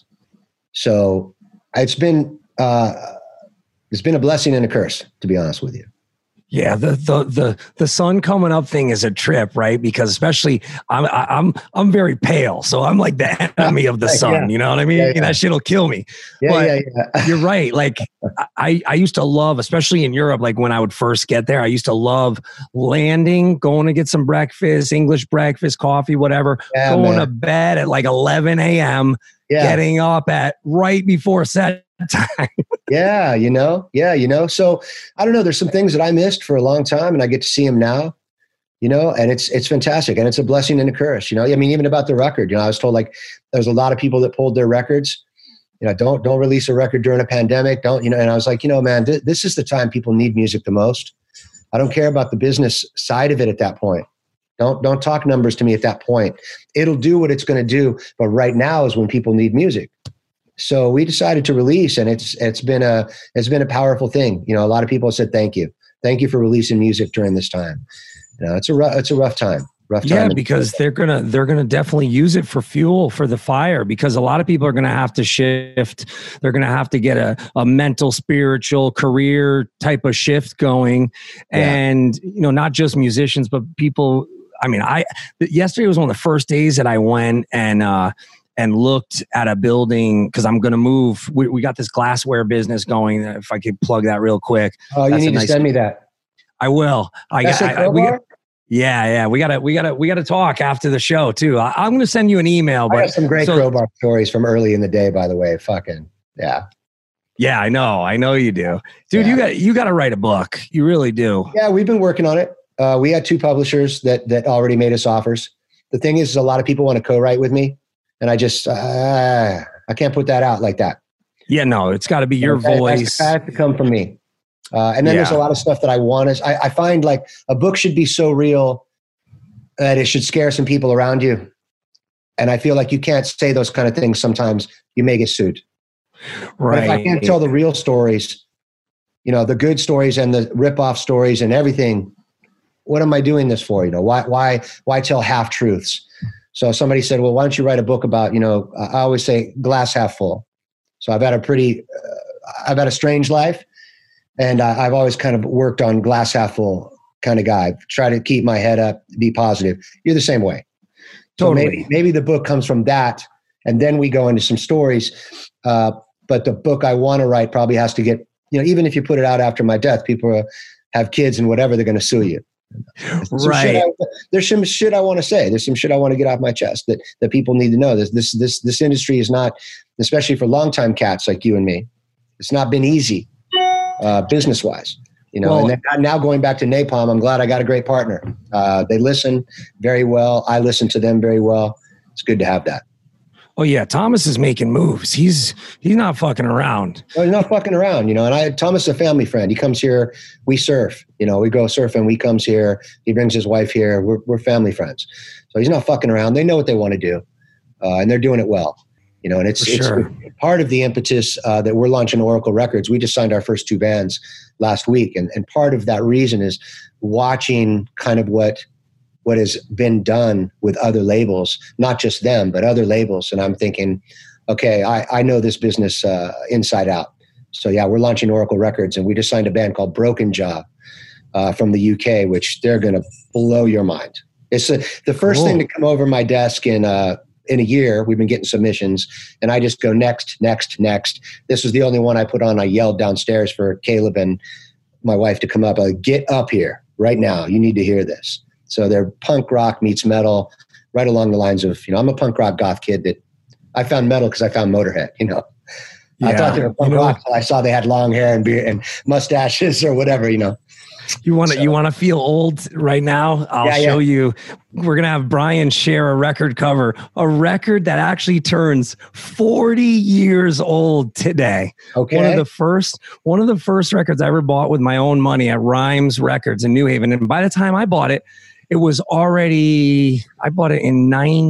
J: So it's been, uh, it's been a blessing and a curse, to be honest with you.
C: Yeah, the the the the sun coming up thing is a trip, right? Because especially I'm I'm I'm very pale, so I'm like the enemy of the sun. Yeah. You know what I mean? Yeah, yeah. That shit'll kill me.
J: Yeah,
C: but
J: yeah, yeah.
C: You're right. Like I I used to love, especially in Europe, like when I would first get there, I used to love landing, going to get some breakfast, English breakfast, coffee, whatever,
J: yeah,
C: going
J: man.
C: to bed at like eleven a.m., yeah. getting up at right before set time.
J: Yeah, you know, yeah, you know. So I don't know. There's some things that I missed for a long time, and I get to see them now. You know, and it's it's fantastic, and it's a blessing and a curse. You know, I mean, even about the record. You know, I was told like there's a lot of people that pulled their records. You know, don't don't release a record during a pandemic. Don't you know? And I was like, you know, man, th- this is the time people need music the most. I don't care about the business side of it at that point. Don't don't talk numbers to me at that point. It'll do what it's going to do, but right now is when people need music. So we decided to release, and it's it's been a it's been a powerful thing. You know, a lot of people have said thank you, thank you for releasing music during this time. You know, it's a rough, it's a rough time, rough time.
C: Yeah, because they're gonna they're gonna definitely use it for fuel for the fire. Because a lot of people are gonna have to shift. They're gonna have to get a a mental, spiritual, career type of shift going, yeah. And you know, not just musicians, but people. I mean, I yesterday was one of the first days that I went and. uh and looked at a building because I'm going to move. We, we got this glassware business going. If I could plug that real quick.
J: Oh, you need to nice, send me that.
C: I will. I got. I, we got, yeah, yeah. We gotta, we gotta, we gotta talk after the show too. I, I'm going to send you an email. But
J: I have some great so, crowbar stories from early in the day, by the way. Fucking yeah.
C: Yeah, I know. I know you do, dude. Yeah. You got, you got to write a book. You really do.
J: Yeah, we've been working on it. Uh, we had two publishers that that already made us offers. The thing is, is a lot of people want to co-write with me. And I just, uh, I can't put that out like that.
C: Yeah, no, it's got to be your
J: it
C: voice.
J: It has to come from me. Uh, and then yeah. there's a lot of stuff that I want. Is I, I find like a book should be so real that it should scare some people around you. And I feel like you can't say those kind of things sometimes. You may get sued.
C: Right.
J: But if I can't tell the real stories, you know, the good stories and the rip-off stories and everything, what am I doing this for? You know, why, why, why tell half truths? So somebody said, well, why don't you write a book about, you know, I always say glass half full. So I've had a pretty, uh, I've had a strange life, and I, I've always kind of worked on glass half full kind of guy. Try to keep my head up, be positive. You're the same way.
C: Totally.
J: So maybe, maybe the book comes from that, and then we go into some stories. Uh, but the book I want to write probably has to get, you know, even if you put it out after my death, people have kids and whatever, they're going to sue you. There's
C: right.
J: I, there's some shit I want to say. There's some shit I want to get off my chest that, that people need to know. This this this this industry is not, especially for longtime cats like you and me, it's not been easy, uh, business wise. You know, well, and then now going back to Napalm, I'm glad I got a great partner. Uh, they listen very well. I listen to them very well. It's good to have that.
C: Oh yeah, Thomas is making moves. He's he's not fucking around.
J: No, he's not fucking around, you know. And I Thomas is a family friend. He comes here, we surf. You know, we go surfing. He comes here. He brings his wife here. We're we're family friends. So he's not fucking around. They know what they want to do, uh, and they're doing it well. You know, and it's, it's sure. part of the impetus uh, that we're launching Oracle Records. We just signed our first two bands last week, and and part of that reason is watching kind of what. what has been done with other labels, not just them, but other labels. And I'm thinking, okay, I, I know this business uh, inside out. So yeah, we're launching Oracle Records, and we just signed a band called Broken Jaw uh, from the U K, which they're going to blow your mind. It's a, the first cool. thing to come over my desk in uh, in a year, we've been getting submissions, and I just go next, next, next. This was the only one I put on. I yelled downstairs for Caleb and my wife to come up. Like, get up here right now. You need to hear this. So they're punk rock meets metal, right along the lines of, you know, I'm a punk rock goth kid that I found metal because I found Motorhead, you know. Yeah. I thought they were punk you know, rock until I saw they had long hair and beard and mustaches or whatever, you know.
C: You want to so. you want to feel old right now? I'll yeah, show yeah. you. We're gonna have Brian share a record cover, a record that actually turns forty years old today.
J: Okay.
C: One of the first one of the first records I ever bought with my own money at Rhymes Records in New Haven. And by the time I bought it, it was already I bought it in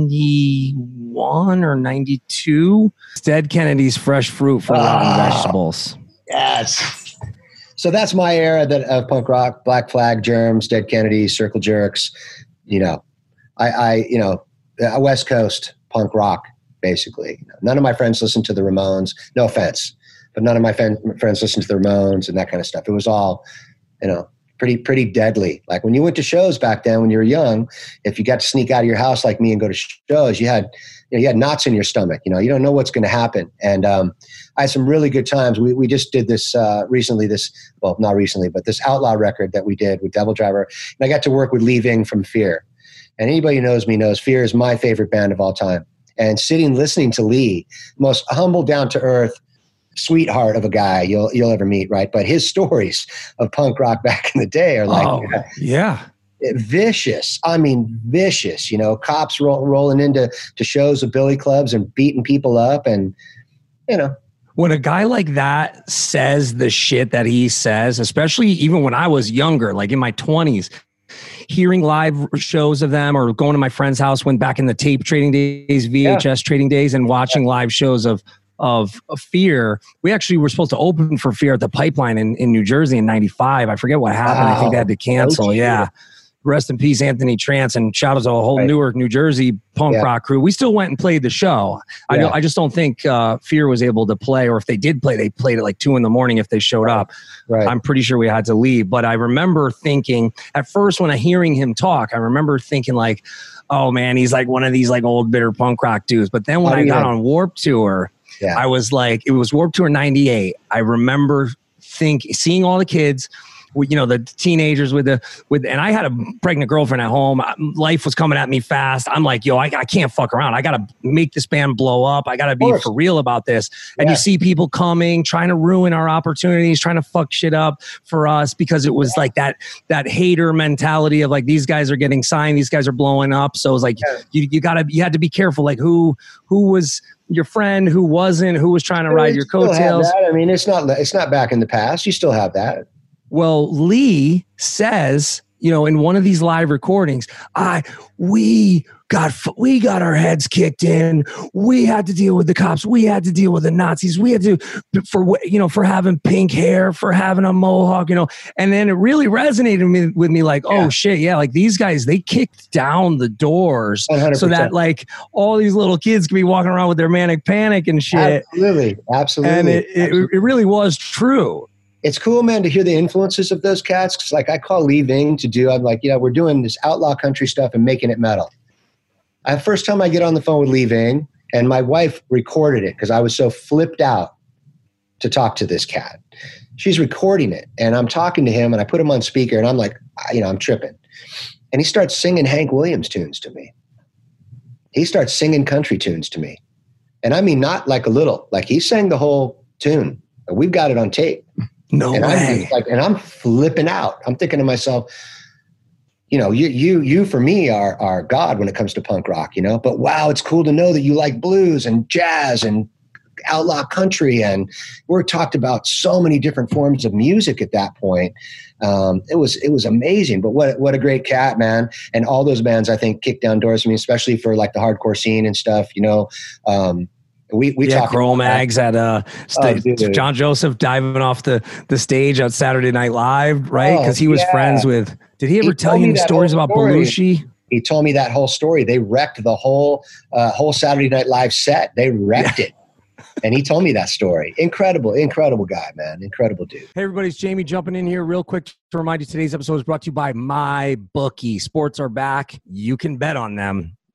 C: ninety-one or ninety-two. Dead Kennedy's Fresh Fruit for Rotten oh, Vegetables.
J: Yes. So that's my era that of punk rock: Black Flag, Germs, Dead Kennedys, Circle Jerks. You know, I, I you know, uh, West Coast punk rock, basically. None of my friends listened to the Ramones. No offense, but none of my friend, friends listened to the Ramones and that kind of stuff. It was all, you know, pretty pretty deadly. Like when you went to shows back then, when you were young, if you got to sneak out of your house like me and go to shows, you had you know, you had knots in your stomach. You know, you don't know what's going to happen. And um, I had some really good times. We we just did this uh, recently. This well, not recently, but this Outlaw record that we did with Devil Driver. And I got to work with Lee Ving from Fear. And anybody who knows me knows Fear is my favorite band of all time. And sitting listening to Lee, most humble, down to earth sweetheart of a guy you'll you'll ever meet, right? But his stories of punk rock back in the day are like,
C: oh, yeah,
J: vicious. I mean, vicious. You know, cops roll, rolling into to shows of billy clubs and beating people up, and you know.
C: When a guy like that says the shit that he says, especially even when I was younger, like in my twenties, hearing live shows of them or going to my friend's house when back in the tape trading days, V H S yeah. trading days, and watching yeah. live shows of Of, of Fear. We actually were supposed to open for Fear at the Pipeline in, in New Jersey in ninety-five. I forget what happened. Wow. I think they had to cancel. Okay. Yeah. Rest in peace, Anthony Trance, and shout out to a whole right. Newark, New Jersey punk yeah. rock crew. We still went and played the show. I, yeah. don't, I just don't think uh, Fear was able to play, or if they did play, they played at like two in the morning if they showed
J: right.
C: up.
J: Right.
C: I'm pretty sure we had to leave. But I remember thinking, at first when I hearing him talk, I remember thinking like, oh man, he's like one of these like old bitter punk rock dudes. But then when oh, I yeah. got on Warped Tour, yeah. I was like, it was Warped Tour ninety-eight. I remember think seeing all the kids, you know, the teenagers with the with, and I had a pregnant girlfriend at home. Life was coming at me fast. I'm like, yo, I, I can't fuck around. I got to make this band blow up. I got to be for real about this. And yeah. you see people coming, trying to ruin our opportunities, trying to fuck shit up for us because it was yeah. like that that hater mentality of like, these guys are getting signed, these guys are blowing up. So it was like, yeah. you you gotta you had to be careful, like who who was your friend, who wasn't, who was trying to ride your coattails.
J: I mean, it's not it's not back in the past. You still have that.
C: Well, Lee says, you know, in one of these live recordings, I we got we got our heads kicked in. We had to deal with the cops. We had to deal with the Nazis. We had to for you know for having pink hair, for having a mohawk, you know. And then it really resonated with me, with me like, yeah. oh shit, yeah, like these guys, they kicked down the doors one hundred percent. So that like all these little kids could be walking around with their manic panic and shit.
J: Absolutely, absolutely.
C: And it,
J: absolutely.
C: it, it really was true.
J: It's cool, man, to hear the influences of those cats. Cause like I call Lee Ving to do, I'm like, you know, we're doing this outlaw country stuff and making it metal. I, first time I get on the phone with Lee Ving, and my wife recorded it because I was so flipped out to talk to this cat. She's recording it, and I'm talking to him, and I put him on speaker, and I'm like, you know, I'm tripping. And he starts singing Hank Williams tunes to me. He starts singing country tunes to me. And I mean, not like a little, like he sang the whole tune. We've got it on tape.
C: No
J: and
C: way.
J: I'm like, and I'm flipping out. I'm thinking to myself, you know, you, you, you for me are, are God when it comes to punk rock, you know, but wow, it's cool to know that you like blues and jazz and outlaw country. And we're talked about so many different forms of music at that point. Um, it was, it was amazing, but what, what a great cat, man. And all those bands, I think, kicked down doors for me, especially for like the hardcore scene and stuff, you know. um, We we
C: yeah,
J: talk
C: Cro-Mags at uh, st- oh, John Joseph diving off the, the stage on Saturday Night Live, right? Because he was
J: yeah.
C: friends with. Did he ever
J: he
C: tell you any stories about
J: story.
C: Belushi?
J: He told me that whole story. They wrecked the whole uh, whole Saturday Night Live set. They wrecked yeah. it, and he told me that story. Incredible, incredible guy, man. Incredible dude.
C: Hey, everybody, it's Jamie jumping in here real quick to remind you today's episode is brought to you by MyBookie. Sports are back. You can bet on them.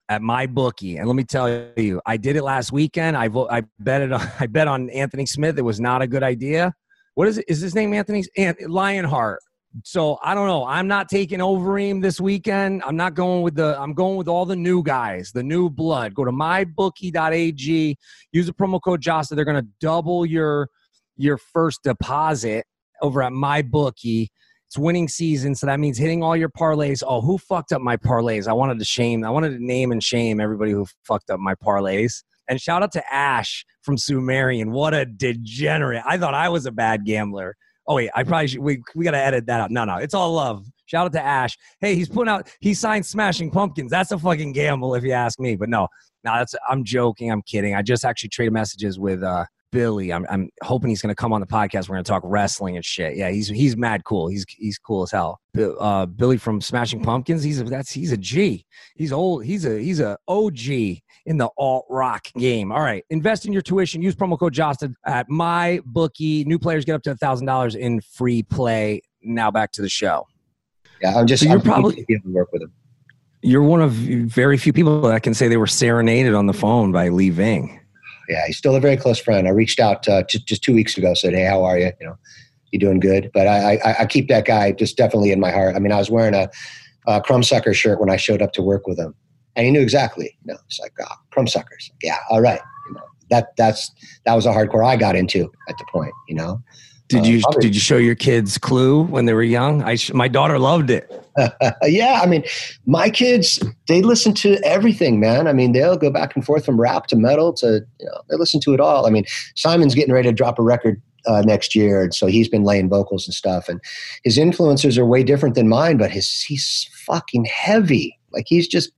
C: at my bookie, and let me tell you, I did it last weekend. I vo- I bet it. On, I bet on Anthony Smith. It was not a good idea. What is it? Is his name Anthony Ant- Lionheart? So I don't know. I'm not taking Overeem this weekend. I'm not going with the. I'm going with all the new guys, the new blood. Go to my bookie dot a g. Use the promo code Josta. They're going to double your your first deposit over at MyBookie. It's winning season, so that means hitting all your parlays. Oh, who fucked up my parlays? I wanted to shame. I wanted to name and shame everybody who fucked up my parlays. And shout out to Ash from Sumerian. What a degenerate. I thought I was a bad gambler. Oh, wait, I probably should. We, we got to edit that out. No, no, it's all love. Shout out to Ash. Hey, he's putting out, he signed Smashing Pumpkins. That's a fucking gamble if you ask me. But no, no, that's, I'm joking. I'm kidding. I just actually traded messages with uh, Billy. I'm, I'm hoping he's going to come on the podcast. We're going to talk wrestling and shit. Yeah, he's he's mad cool. He's he's cool as hell. Uh, Billy from Smashing Pumpkins. He's a, that's he's a G. He's old. He's a he's a O G in the alt rock game. All right, invest in your tuition. Use promo code Josta at MyBookie. New players get up to a thousand dollars in free play. Now back to the show.
J: Yeah, I'm just.
C: So you're
J: I'm
C: probably
J: able to work with him.
C: You're one of very few people that can say they were serenaded on the phone by Lee Ving.
J: Yeah, he's still a very close friend. I reached out uh, just, just two weeks ago, said, hey, how are you? You know, you doing good? But I, I, I keep that guy just definitely in my heart. I mean, I was wearing a, a Crumbsucker shirt when I showed up to work with him. And he knew exactly. You know, it's like, oh, Crumbsuckers. Yeah, all right. You know, that that's that was a hardcore I got into at the point, you know.
C: Did you
J: uh,
C: did you show your kids Clue when they were young? I sh- my daughter loved it.
J: Yeah, I mean, my kids, they listen to everything, man. I mean, they'll go back and forth from rap to metal to, you know, they listen to it all. I mean, Simon's getting ready to drop a record uh, next year, and so he's been laying vocals and stuff. And his influences are way different than mine, but his he's fucking heavy. Like he's just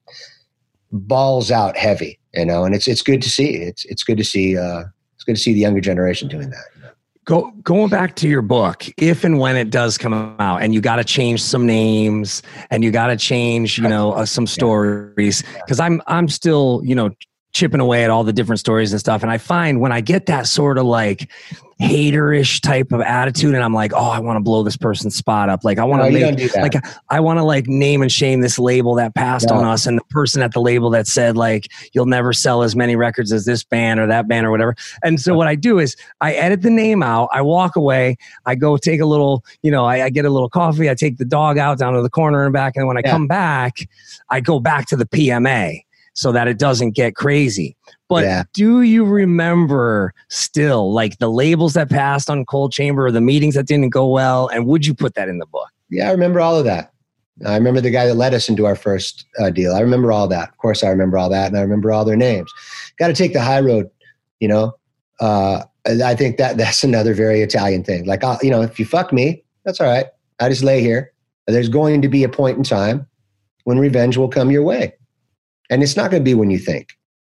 J: balls out heavy, you know. And it's it's good to see. It's it's good to see. Uh, it's good to see the younger generation doing that. You know?
C: Go, going back to your book, if and when it does come out, and you got to change some names, and you got to change, you know, uh, some stories, because I'm I'm still, you know, chipping away at all the different stories and stuff. And I find when I get that sort of like haterish type of attitude, and I'm like, oh, I want to blow this person's spot up. Like I want to
J: no,
C: make, do like I want to like name and shame this label that passed no. on us, and the person at the label that said like you'll never sell as many records as this band or that band or whatever. And so what I do is I edit the name out, I walk away, I go take a little, you know, I, I get a little coffee, I take the dog out down to the corner and back, and when I yeah. come back, I go back to the P M A. So that it doesn't get crazy. But yeah. do you remember still like the labels that passed on Cold Chamber or the meetings that didn't go well? And would you put that in the book?
J: Yeah, I remember all of that. I remember the guy that led us into our first uh, deal. I remember all that. Of course, I remember all that. And I remember all their names. Got to take the high road, you know. Uh, I think that that's another very Italian thing. Like, I'll, you know, if you fuck me, that's all right. I just lay here. There's going to be a point in time when revenge will come your way. And it's not going to be when you think.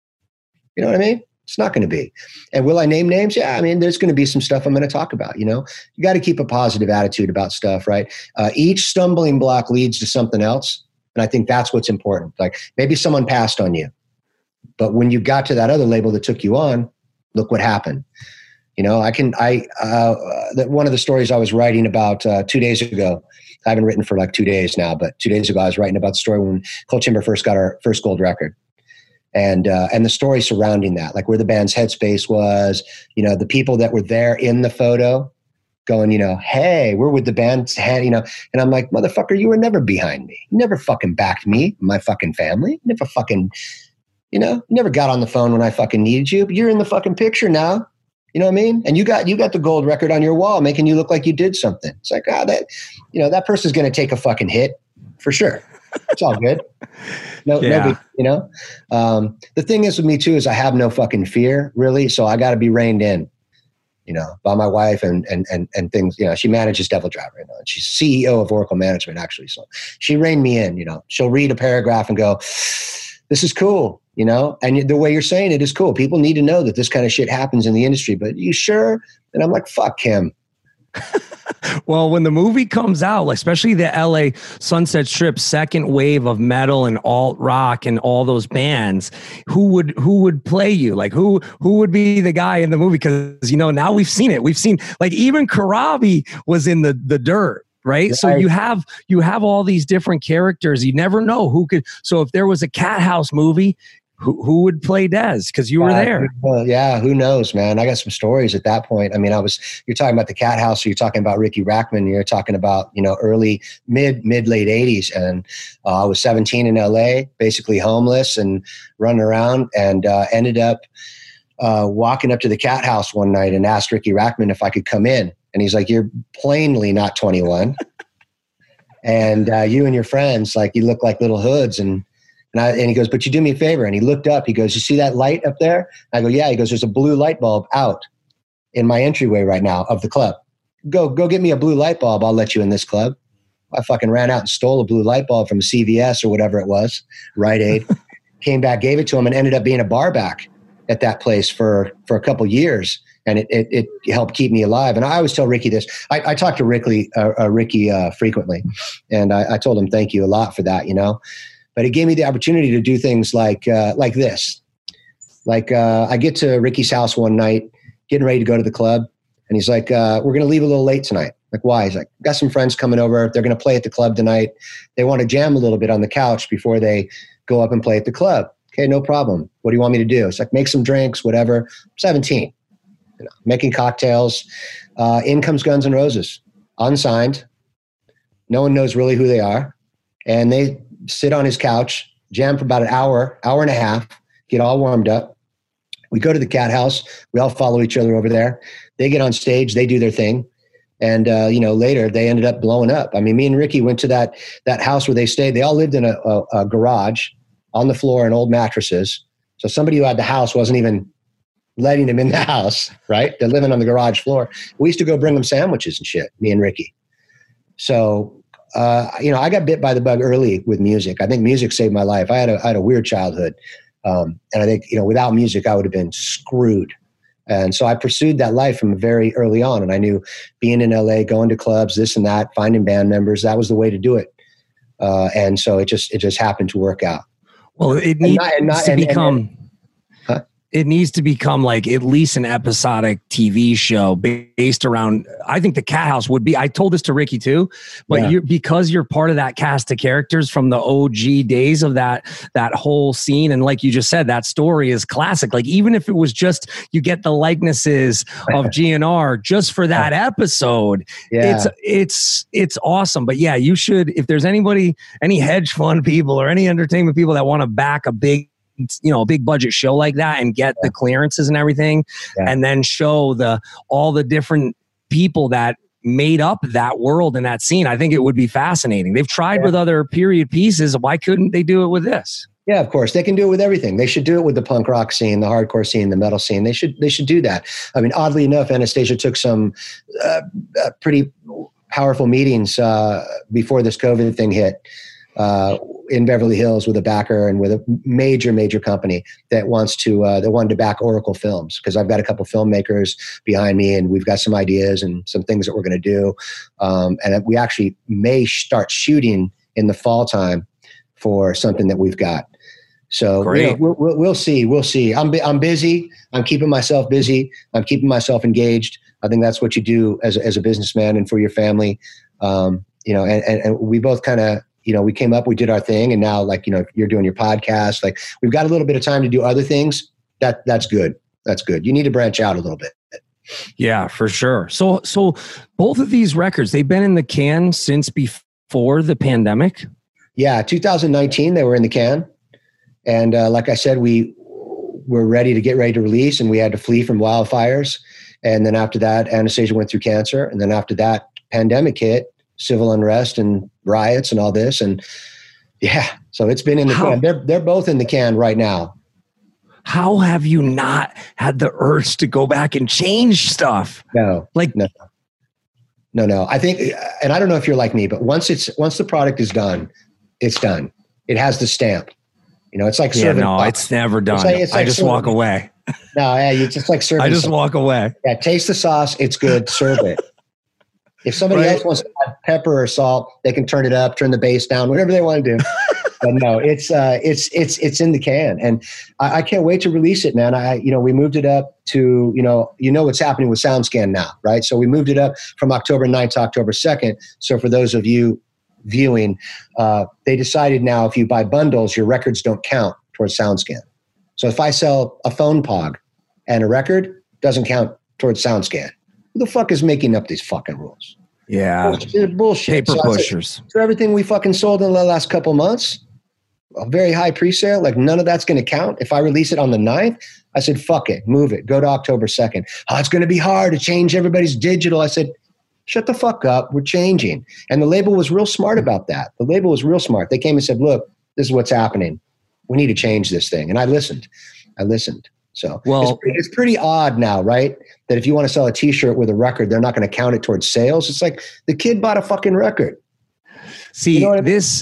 J: You know what I mean? It's not going to be. And will I name names? Yeah, I mean, there's going to be some stuff I'm going to talk about, you know? You got to keep a positive attitude about stuff, right? Uh, each stumbling block leads to something else. And I think that's what's important. Like maybe someone passed on you, but when you got to that other label that took you on, look what happened. You know, I can, I, uh, that one of the stories I was writing about uh, two days ago, I haven't written for like two days now, but two days ago I was writing about the story when Cold Chamber first got our first gold record. And uh, and the story surrounding that, like where the band's headspace was, you know, the people that were there in the photo going, you know, hey, we're with the band, you know, and I'm like, motherfucker, you were never behind me. You never fucking backed me, my fucking family. You never fucking, you know, you never got on the phone when I fucking needed you. But you're in the fucking picture now. You know what I mean? And you got you got the gold record on your wall, making you look like you did something. It's like, ah, oh, that, you know, that person's going to take a fucking hit for sure. It's all good. No,
C: yeah.
J: no big, you know. Um, the thing is with me too is I have no fucking fear really, so I got to be reined in, you know, by my wife and and and and things. You know, she manages Devil Driver, you know, and she's C E O of Oracle Management actually. So she reined me in. You know, she'll read a paragraph and go, "This is cool." You know, and the way you're saying it is cool. People need to know that this kind of shit happens in the industry, but you sure? And I'm like, fuck him.
C: Well, when the movie comes out, especially the L A Sunset Strip second wave of metal and alt rock and all those bands, who would who would play you? Like who who would be the guy in the movie? Because you know now we've seen it. We've seen like even Karabi was in the the Dirt. Right? So
J: Right.
C: you have you have all these different characters. You never know who could. So if there was a Cat House movie, who who would play Dez? Because you were
J: Uh,
C: there.
J: Well, yeah, who knows, man? I got some stories at that point. I mean, I was, you're talking about the Cat House, or you're talking about Ricky Rackman, you're talking about, you know, early, mid, mid, late eighties. And uh, I was seventeen in L A, basically homeless and running around, and uh, ended up uh, walking up to the Cat House one night and asked Ricky Rackman if I could come in. And he's like, "You're plainly not twenty-one. And uh, you and your friends, like, you look like little hoods." And And, I, and he goes, "But you do me a favor." And he looked up. He goes, "You see that light up there?" I go, "Yeah." He goes, "There's a blue light bulb out in my entryway right now of the club. Go, go get me a blue light bulb. I'll let you in this club." I fucking ran out and stole a blue light bulb from C V S or whatever it was, Rite Aid. Came back, gave it to him, and ended up being a bar back at that place for, for a couple years. And it, it, it helped keep me alive. And I always tell Ricky this. I, I talk to Ricky, uh, uh, Ricky uh, frequently. And I, I told him, thank you a lot for that, you know. But it gave me the opportunity to do things like uh, like this. Like uh, I get to Ricky's house one night, getting ready to go to the club. And he's like, uh, "We're going to leave a little late tonight." Like, "Why?" He's like, "Got some friends coming over. They're going to play at the club tonight. They want to jam a little bit on the couch before they go up and play at the club." "Okay, no problem. What do you want me to do?" It's like, "Make some drinks, whatever." I'm seventeen. You know, making cocktails. Uh, in comes Guns N' Roses, unsigned. No one knows really who they are. And they sit on his couch, jam for about an hour, hour and a half, get all warmed up. We go to the Cat House. We all follow each other over there. They get on stage. They do their thing. And, uh, you know, later they ended up blowing up. I mean, me and Ricky went to that that house where they stayed. They all lived in a, a, a garage on the floor and old mattresses. So somebody who had the house wasn't even letting them in the house, right? They're living on the garage floor. We used to go bring them sandwiches and shit, me and Ricky. So, uh, you know, I got bit by the bug early with music. I think music saved my life. I had a, I had a weird childhood. Um, and I think, you know, without music, I would have been screwed. And so I pursued that life from very early on. And I knew being in L A, going to clubs, this and that, finding band members, that was the way to do it. Uh, and so it just, it just happened to work out.
C: Well, it needs
J: not, and not,
C: to
J: and,
C: become...
J: and, and, huh?
C: It needs to become like at least an episodic T V show based around. I think the Cat House would be. I told this to Ricky too, but
J: Yeah.
C: you because you're part of that cast of characters from the O G days of that that whole scene, and like you just said, that story is classic. Like even if it was just you get the likenesses of G N R just for that episode,
J: Yeah.
C: it's it's it's awesome. But yeah, you should. If there's anybody, any hedge fund people or any entertainment people that want to back a big, you know, a big budget show like that and get the clearances and everything,
J: Yeah.
C: and then show the all the different people that made up that world and that scene, I think it would be fascinating. They've tried
J: Yeah.
C: with other period pieces. Why couldn't they do it with this?
J: Yeah, of course. They can do it with everything. They should do it with the punk rock scene, the hardcore scene, the metal scene. They should they should do that. I mean, oddly enough, Anastasia took some uh, uh, pretty powerful meetings uh, before this COVID thing hit uh, in Beverly Hills with a backer and with a major, major company that wants to uh, that wanted to back Oracle Films, because I've got a couple filmmakers behind me and we've got some ideas and some things that we're going to do. Um, and we actually may start shooting in the fall time for something that we've got. So you know, we'll, we'll, we'll see. We'll see. I'm bu- I'm busy. I'm keeping myself busy. I'm keeping myself engaged. I think that's what you do as a, as a businessman and for your family. Um, you know, and, and, and we both kind of, you know, we came up, we did our thing, and now, like, you know, you're doing your podcast. Like, we've got a little bit of time to do other things. That that's good. That's good. You need to branch out a little bit.
C: Yeah, for sure. So so both of these records, they've been in the can since before the pandemic.
J: Yeah, two thousand nineteen, they were in the can. And uh, like I said, we were ready to get ready to release, and we had to flee from wildfires. And then after that, Anastasia went through cancer. And then after that, pandemic hit, civil unrest and riots and all this. And yeah, so it's been in the
C: How?
J: can. They're, they're both in the can right now.
C: How have you not had the urge to go back and change stuff?
J: No,
C: Like,
J: no, no, no. I think, and I don't know if you're like me, but once it's, once the product is done, it's done. It has the stamp. You know, it's like
C: yeah,
J: serving.
C: no,
J: pop.
C: it's never done.
J: It's like- it's
C: I
J: like
C: just
J: serving-
C: walk away.
J: No, yeah, you just like serving.
C: I just
J: something.
C: walk away.
J: Yeah, taste the sauce. It's good. Serve it. If somebody
C: Right.
J: else wants to add pepper or salt, they can turn it up, turn the bass down, whatever they want to do. but no, it's uh, it's it's it's in the can, and I, I can't wait to release it, man. I you know we moved it up to you know you know what's happening with SoundScan now, right? So we moved it up from October ninth to October second. So for those of you viewing, uh, they decided now if you buy bundles, your records don't count towards SoundScan. So if I sell a phone pog and a record, doesn't count towards SoundScan. Who the fuck is making up these fucking rules?
C: Yeah.
J: Bullshit. bullshit.
C: Paper
J: so
C: pushers.
J: For everything we fucking sold in the last couple months, a very high pre-sale, like none of that's going to count. If I release it on the ninth, I said, fuck it, move it, go to October second. Oh, it's going to be hard to change everybody's digital. I said, shut the fuck up, we're changing. And the label was real smart about that. The label was real smart. They came and said, look, this is what's happening. We need to change this thing. And I listened. I listened. So
C: well,
J: it's, it's pretty odd now, right? That if you want to sell a t-shirt with a record, they're not going to count it towards sales. It's like the kid bought a fucking record.
C: See,
J: you know what I mean?
C: this,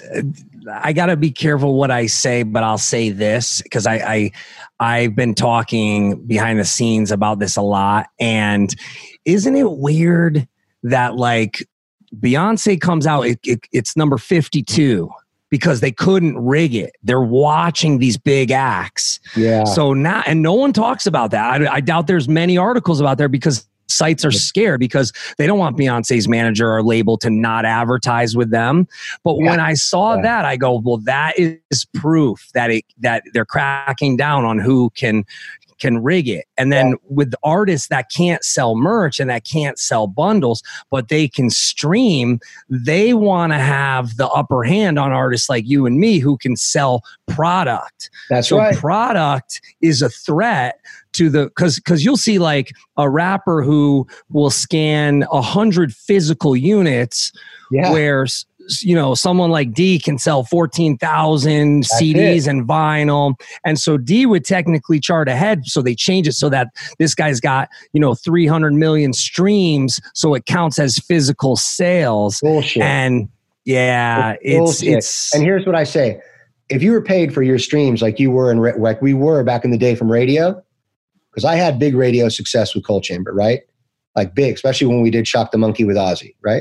C: I got to be careful what I say, but I'll say this because I, I, I've been talking behind the scenes about this a lot. And isn't it weird that like Beyonce comes out, it, it, it's number fifty-two because they couldn't rig it. They're watching these big acts.
J: Yeah.
C: So now, and no one talks about that. I, I doubt there's many articles about there because sites are scared because they don't want Beyonce's manager or label to not advertise with them. But yeah. when I saw yeah. that, I go, well, that is proof that it, that they're cracking down on who can, can rig it. And then yeah. with artists that can't sell merch and that can't sell bundles, but they can stream, they want to have the upper hand on artists like you and me who can sell product.
J: That's
C: so
J: right.
C: Product is a threat to the, cause, cause you'll see like a rapper who will scan a hundred physical units
J: yeah.
C: where, you know, someone like D can sell fourteen thousand C Ds it. and vinyl. And so D would technically chart ahead. So they change it so that this guy's got, you know, three hundred million streams. So it counts as physical sales.
J: Bullshit.
C: And yeah, it's,
J: it's,
C: it's,
J: and here's what I say. If you were paid for your streams, like you were in, like we were back in the day from radio, because I had big radio success with Coal Chamber, right? Like big, especially when we did Shock the Monkey with Ozzy, right?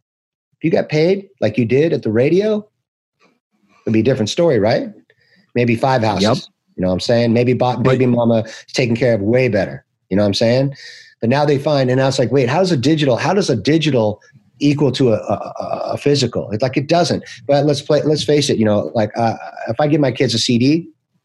J: If you got paid like you did at the radio, it'd be a different story, right? Maybe five houses. Yep. You know what I'm saying? Maybe bought Baby Mama is taken care of way better. You know what I'm saying? But now they find, and now it's like, wait, how does a digital, how does a digital equal to a, a, a physical? It's like, it doesn't. But let's play, let's face it, you know, like uh, if I give my kids a C D,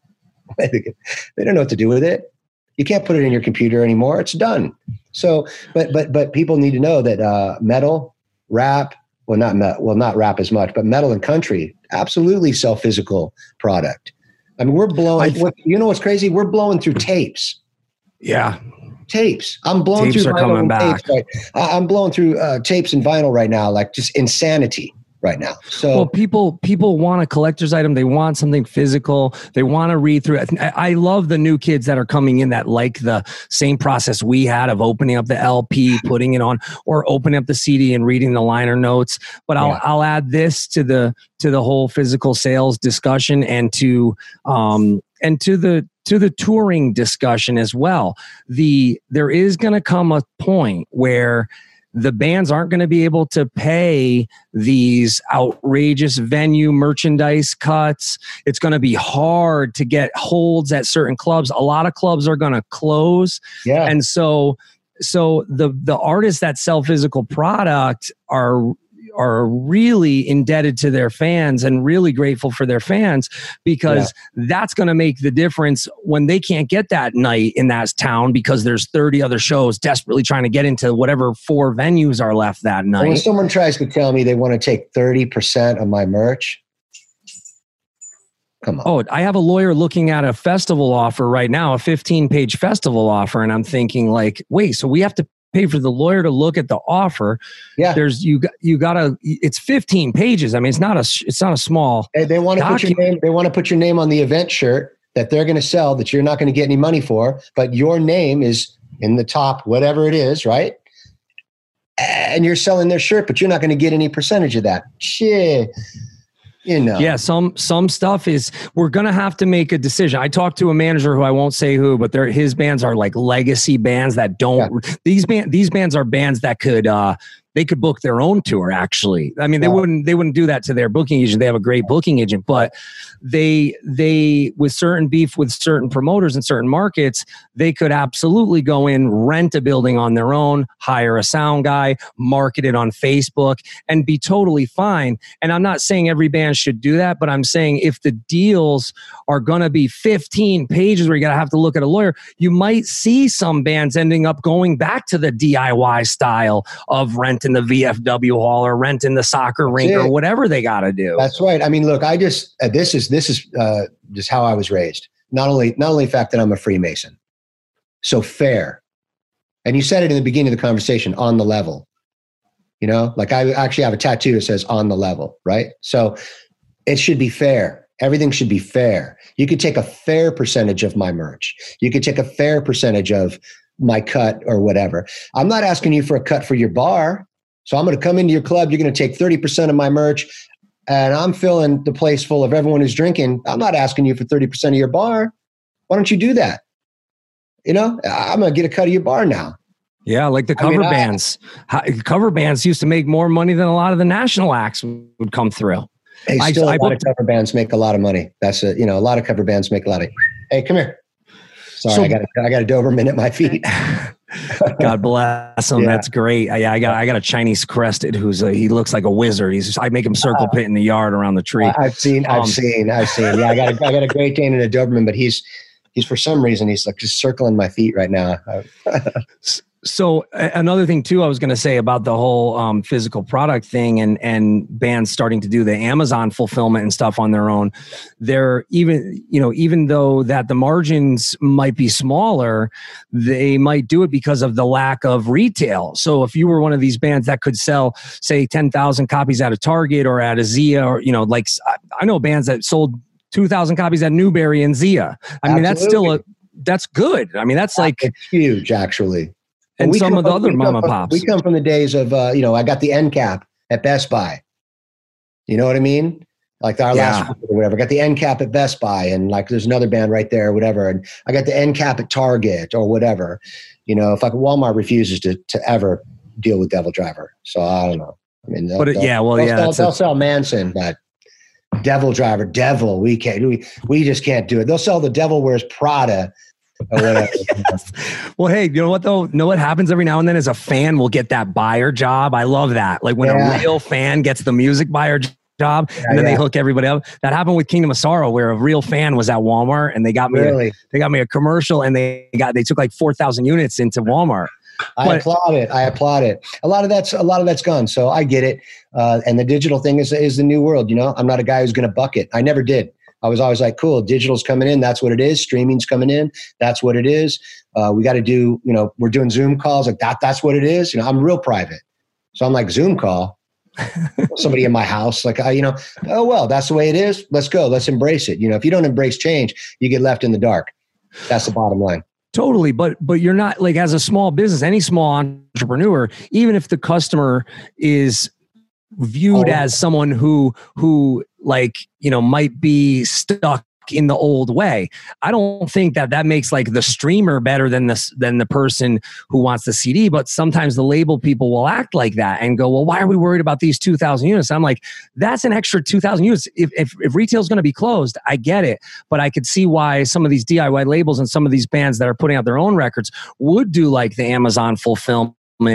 J: they don't know what to do with it. You can't put it in your computer anymore. It's done. So, but, but, but people need to know that uh, metal, rap, Well, not met, well, not rap as much, but metal and country absolutely sell physical product. I mean, we're blowing. Th- what, you know what's crazy? We're blowing through tapes.
C: Yeah,
J: tapes. I'm blowing
C: tapes
J: through
C: are
J: vinyl
C: coming
J: and
C: back.
J: Tapes, right? I'm blowing through uh, tapes and vinyl right now, like just insanity right now. So,
C: well, people people want a collector's item. They want something physical. They want to read through it. I love the new kids that are coming in that like the same process we had of opening up the L P, putting it on, or opening up the C D and reading the liner notes. But I'll yeah. I'll add this to the to the whole physical sales discussion and to um and to the to the touring discussion as well. The there is going to come a point where the bands aren't going to be able to pay these outrageous venue merchandise cuts. It's going to be hard to get holds at certain clubs. A lot of clubs are going to close.
J: Yeah.
C: And so, so the, the artists that sell physical product are, are really indebted to their fans and really grateful for their fans because yeah. that's going to make the difference when they can't get that night in that town because there's thirty other shows desperately trying to get into whatever four venues are left that night.
J: And when someone tries to tell me they want to take thirty percent of my merch, come on.
C: Oh, I have a lawyer looking at a festival offer right now, a fifteen page festival offer. And I'm thinking like, wait, so we have to pay for the lawyer to look at the offer.
J: Yeah,
C: there's you. You gotta. It's fifteen pages. I mean, it's not a. It's not a small.
J: Hey, they want to put your name. They want to put your name on the event shirt that they're going to sell that you're not going to get any money for, but your name is in the top, whatever it is, right? And you're selling their shirt, but you're not going to get any percentage of that. Shit. You know.
C: Yeah, some some stuff is we're gonna have to make a decision. I talked to a manager who I won't say who, but they're, his bands are like legacy bands that don't. Yeah. These band these bands are bands that could uh, they could book their own tour. Actually, I mean, they
J: Right.
C: wouldn't they wouldn't do that to their booking agent. They have a great booking agent, but they they with certain beef with certain promoters in certain markets, they could absolutely go in, rent a building on their own, hire a sound guy, market it on Facebook, and be totally fine. And I'm not saying every band should do that, but I'm saying if the deals are going to be fifteen pages where you got to have to look at a lawyer, you might see some bands ending up going back to the D I Y style of renting the V F W hall or renting the soccer rink
J: it.
C: or whatever they got to do.
J: That's right. I mean, look, I just uh, this is this is uh, just how I was raised. Not only not only the fact that I'm a Freemason, so fair. And you said it in the beginning of the conversation, on the level. You know, like I actually have a tattoo that says "on the level," right? So it should be fair. Everything should be fair. You could take a fair percentage of my merch. You could take a fair percentage of my cut or whatever. I'm not asking you for a cut for your bar. So I'm going to come into your club. You're going to take thirty percent of my merch, and I'm filling the place full of everyone who's drinking. I'm not asking you for thirty percent of your bar. Why don't you do that? You know, I'm going to get a cut of your bar now.
C: Yeah, like the cover
J: I mean, I-
C: bands. How, cover bands used to make more money than a lot of the national acts would come through.
J: Hey,
C: I-
J: still
C: I
J: a lot
C: booked-
J: of cover bands make a lot of money. That's a, you know, a lot of cover bands make a lot of, hey, come here. Sorry,
C: So-
J: I got a, I got a Doberman at my feet.
C: God bless him.
J: Yeah.
C: That's great. I, I got I got a Chinese crested who's a, he looks like a wizard. He's I make him circle pit in the yard around the tree.
J: I've seen, I've
C: Um,
J: seen, I've seen. Yeah, I got a, I got a Great Dane and a Doberman, but he's, he's for some reason, he's like just circling my feet right now.
C: So a- another thing too, I was going to say about the whole um, physical product thing and and bands starting to do the Amazon fulfillment and stuff on their own. They're even, you know, even though that the margins might be smaller, they might do it because of the lack of retail. So if you were one of these bands that could sell, say, ten thousand copies at a Target or at a Zia, or you know, like I- I know bands that sold two thousand copies at Newberry and Zia. I mean, that's still a that's good. I mean, that's like
J: it's huge, actually.
C: and
J: we
C: some
J: come
C: of the
J: from-
C: other
J: we come
C: mom and
J: from-
C: pops.
J: We come from the days of, uh, you know, I got the end cap at Best Buy. You know what I mean? Like our
C: Yeah.
J: last or whatever. I got the end cap at Best Buy, and like there's another band right there, or whatever. And I got the end cap at Target or whatever. You know, if like Walmart refuses to to ever deal with Devil Driver, so I don't know. I mean, they'll-
C: But it-
J: they'll-
C: yeah, well,
J: they'll
C: yeah,
J: sell,
C: that's a-
J: they'll sell Manson, but Devil Driver, Devil, we can't. We we just can't do it. They'll sell the Devil Wears Prada. Or whatever.
C: Well, hey, you know what though? Know what happens every now and then is a fan will get that buyer job. I love that. Like when
J: Yeah.
C: a real fan gets the music buyer j- job, and then
J: yeah.
C: they hook everybody up. That happened with Kingdom of Sorrow, where a real fan was at Walmart, and they got me.
J: Really?
C: A, they got me a commercial, and they got they took like four thousand units into Walmart.
J: I
C: But-
J: applaud it. I applaud it. A lot of that's a lot of that's gone. So I get it. Uh, and the digital thing is is the new world. You know, I'm not a guy who's going to buck it. I never did. I was always like, cool, digital's coming in. That's what it is. Streaming's coming in. That's what it is. Uh, we got to do, you know, we're doing Zoom calls like that. That's what it is. You know, I'm real private. So I'm like, Zoom call, somebody in my house. Like, I, you know, oh, well, that's the way it is. Let's go. Let's embrace it. You know, if you don't embrace change, you get left in the dark. That's the bottom line.
C: Totally, but but you're not like as a small business, any small entrepreneur, even if the customer is viewed
J: Oh.
C: as someone who who like you know might be stuck in the old way, I don't think that that makes like the streamer better than the than the person who wants the C D. But sometimes the label people will act like that and go, well, why are we worried about these two thousand units? I'm like, that's an extra two thousand units. If if, if retail's going to be closed, I get it, but I could see why some of these D I Y labels and some of these bands that are putting out their own records would do like the Amazon fulfillment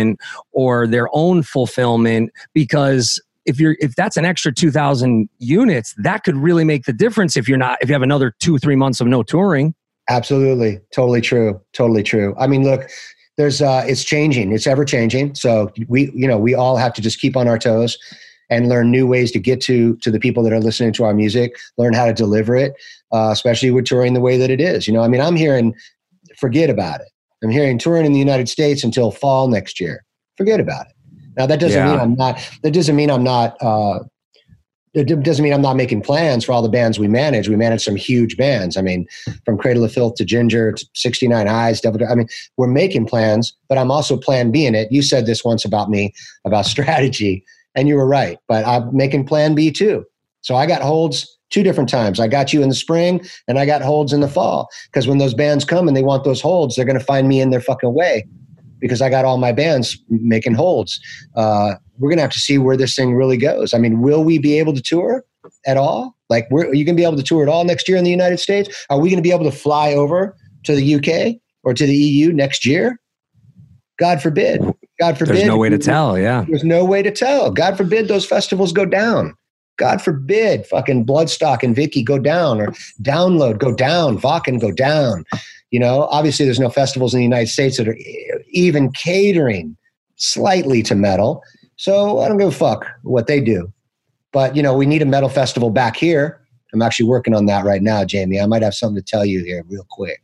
C: or their own fulfillment, because if you're if that's an extra two thousand units, that could really make the difference if you're not if you have another two three months of no touring.
J: Absolutely. Totally true. Totally true. I mean, look, there's uh it's changing. It's ever changing. So we, you know, we all have to just keep on our toes and learn new ways to get to to the people that are listening to our music, learn how to deliver it, uh, especially with touring the way that it is. You know, I mean, I'm hearing, forget about it. I'm hearing touring in the United States until fall next year. Forget about it. Now that doesn't
C: Yeah.
J: mean I'm not, that doesn't mean I'm not, uh, it doesn't mean I'm not making plans for all the bands we manage. We manage some huge bands. I mean, from Cradle of Filth to Ginger to sixty-nine Eyes, Devil. I mean, we're making plans, but I'm also plan B in it. You said this once about me, about strategy, and you were right. But I'm making plan B too. So I got holds two different times. I got you in the spring, and I got holds in the fall. Because when those bands come and they want those holds, they're going to find me in their fucking way. because I got all my bands making holds. Uh, we're going to have to see where this thing really goes. I mean, will we be able to tour at all? Like, we're, are you going to be able to tour at all next year in the United States? Are we going to be able to fly over to the U K or to the E U next year? God forbid. God forbid.
C: There's no way to tell. Yeah.
J: There's no way to tell. God forbid those festivals go down. God forbid fucking Bloodstock and Vicky go down, or Download go down, Vakken go down. You know, obviously there's no festivals in the United States that are even catering slightly to metal. So I don't give a fuck what they do. But, you know, we need a metal festival back here. I'm actually working on that right now, Jamie. I might have something to tell you here real quick.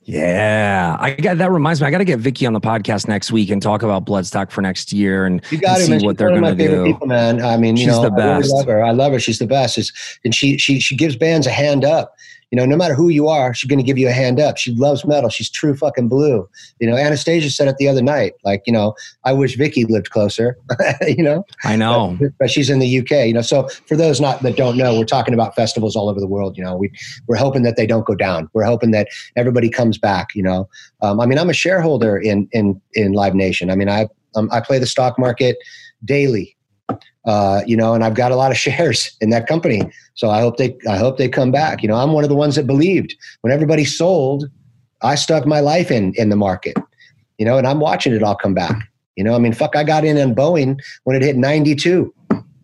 C: Yeah, I got that. Reminds me, I got to get Vicky on the podcast next week and talk about Bloodstock for next year and,
J: you got
C: and
J: it,
C: see
J: man.
C: what
J: She's
C: they're
J: one of
C: going to
J: my favorite
C: do.
J: people, man. I mean, you
C: She's
J: know,
C: the best.
J: I really love her. I love her. She's the best. It's, and she she she gives bands a hand up. You know, no matter who you are, she's going to give you a hand up. She loves metal. She's true fucking blue. You know, Anastasia said it the other night. Like, you know, I wish Vicky lived closer. You know,
C: I know,
J: but, but she's in the U K. You know, so for those not that don't know, we're talking about festivals all over the world. You know, we we're hoping that they don't go down. We're hoping that everybody comes back. You know, um, I mean, I'm a shareholder in in in Live Nation. I mean, I um, I play the stock market daily. Uh, you know, and I've got a lot of shares in that company. So I hope they, I hope they come back. You know, I'm one of the ones that believed when everybody sold, I stuck my life in, in the market, you know, and I'm watching it all come back. You know, I mean, fuck, I got in on Boeing when it hit ninety-two.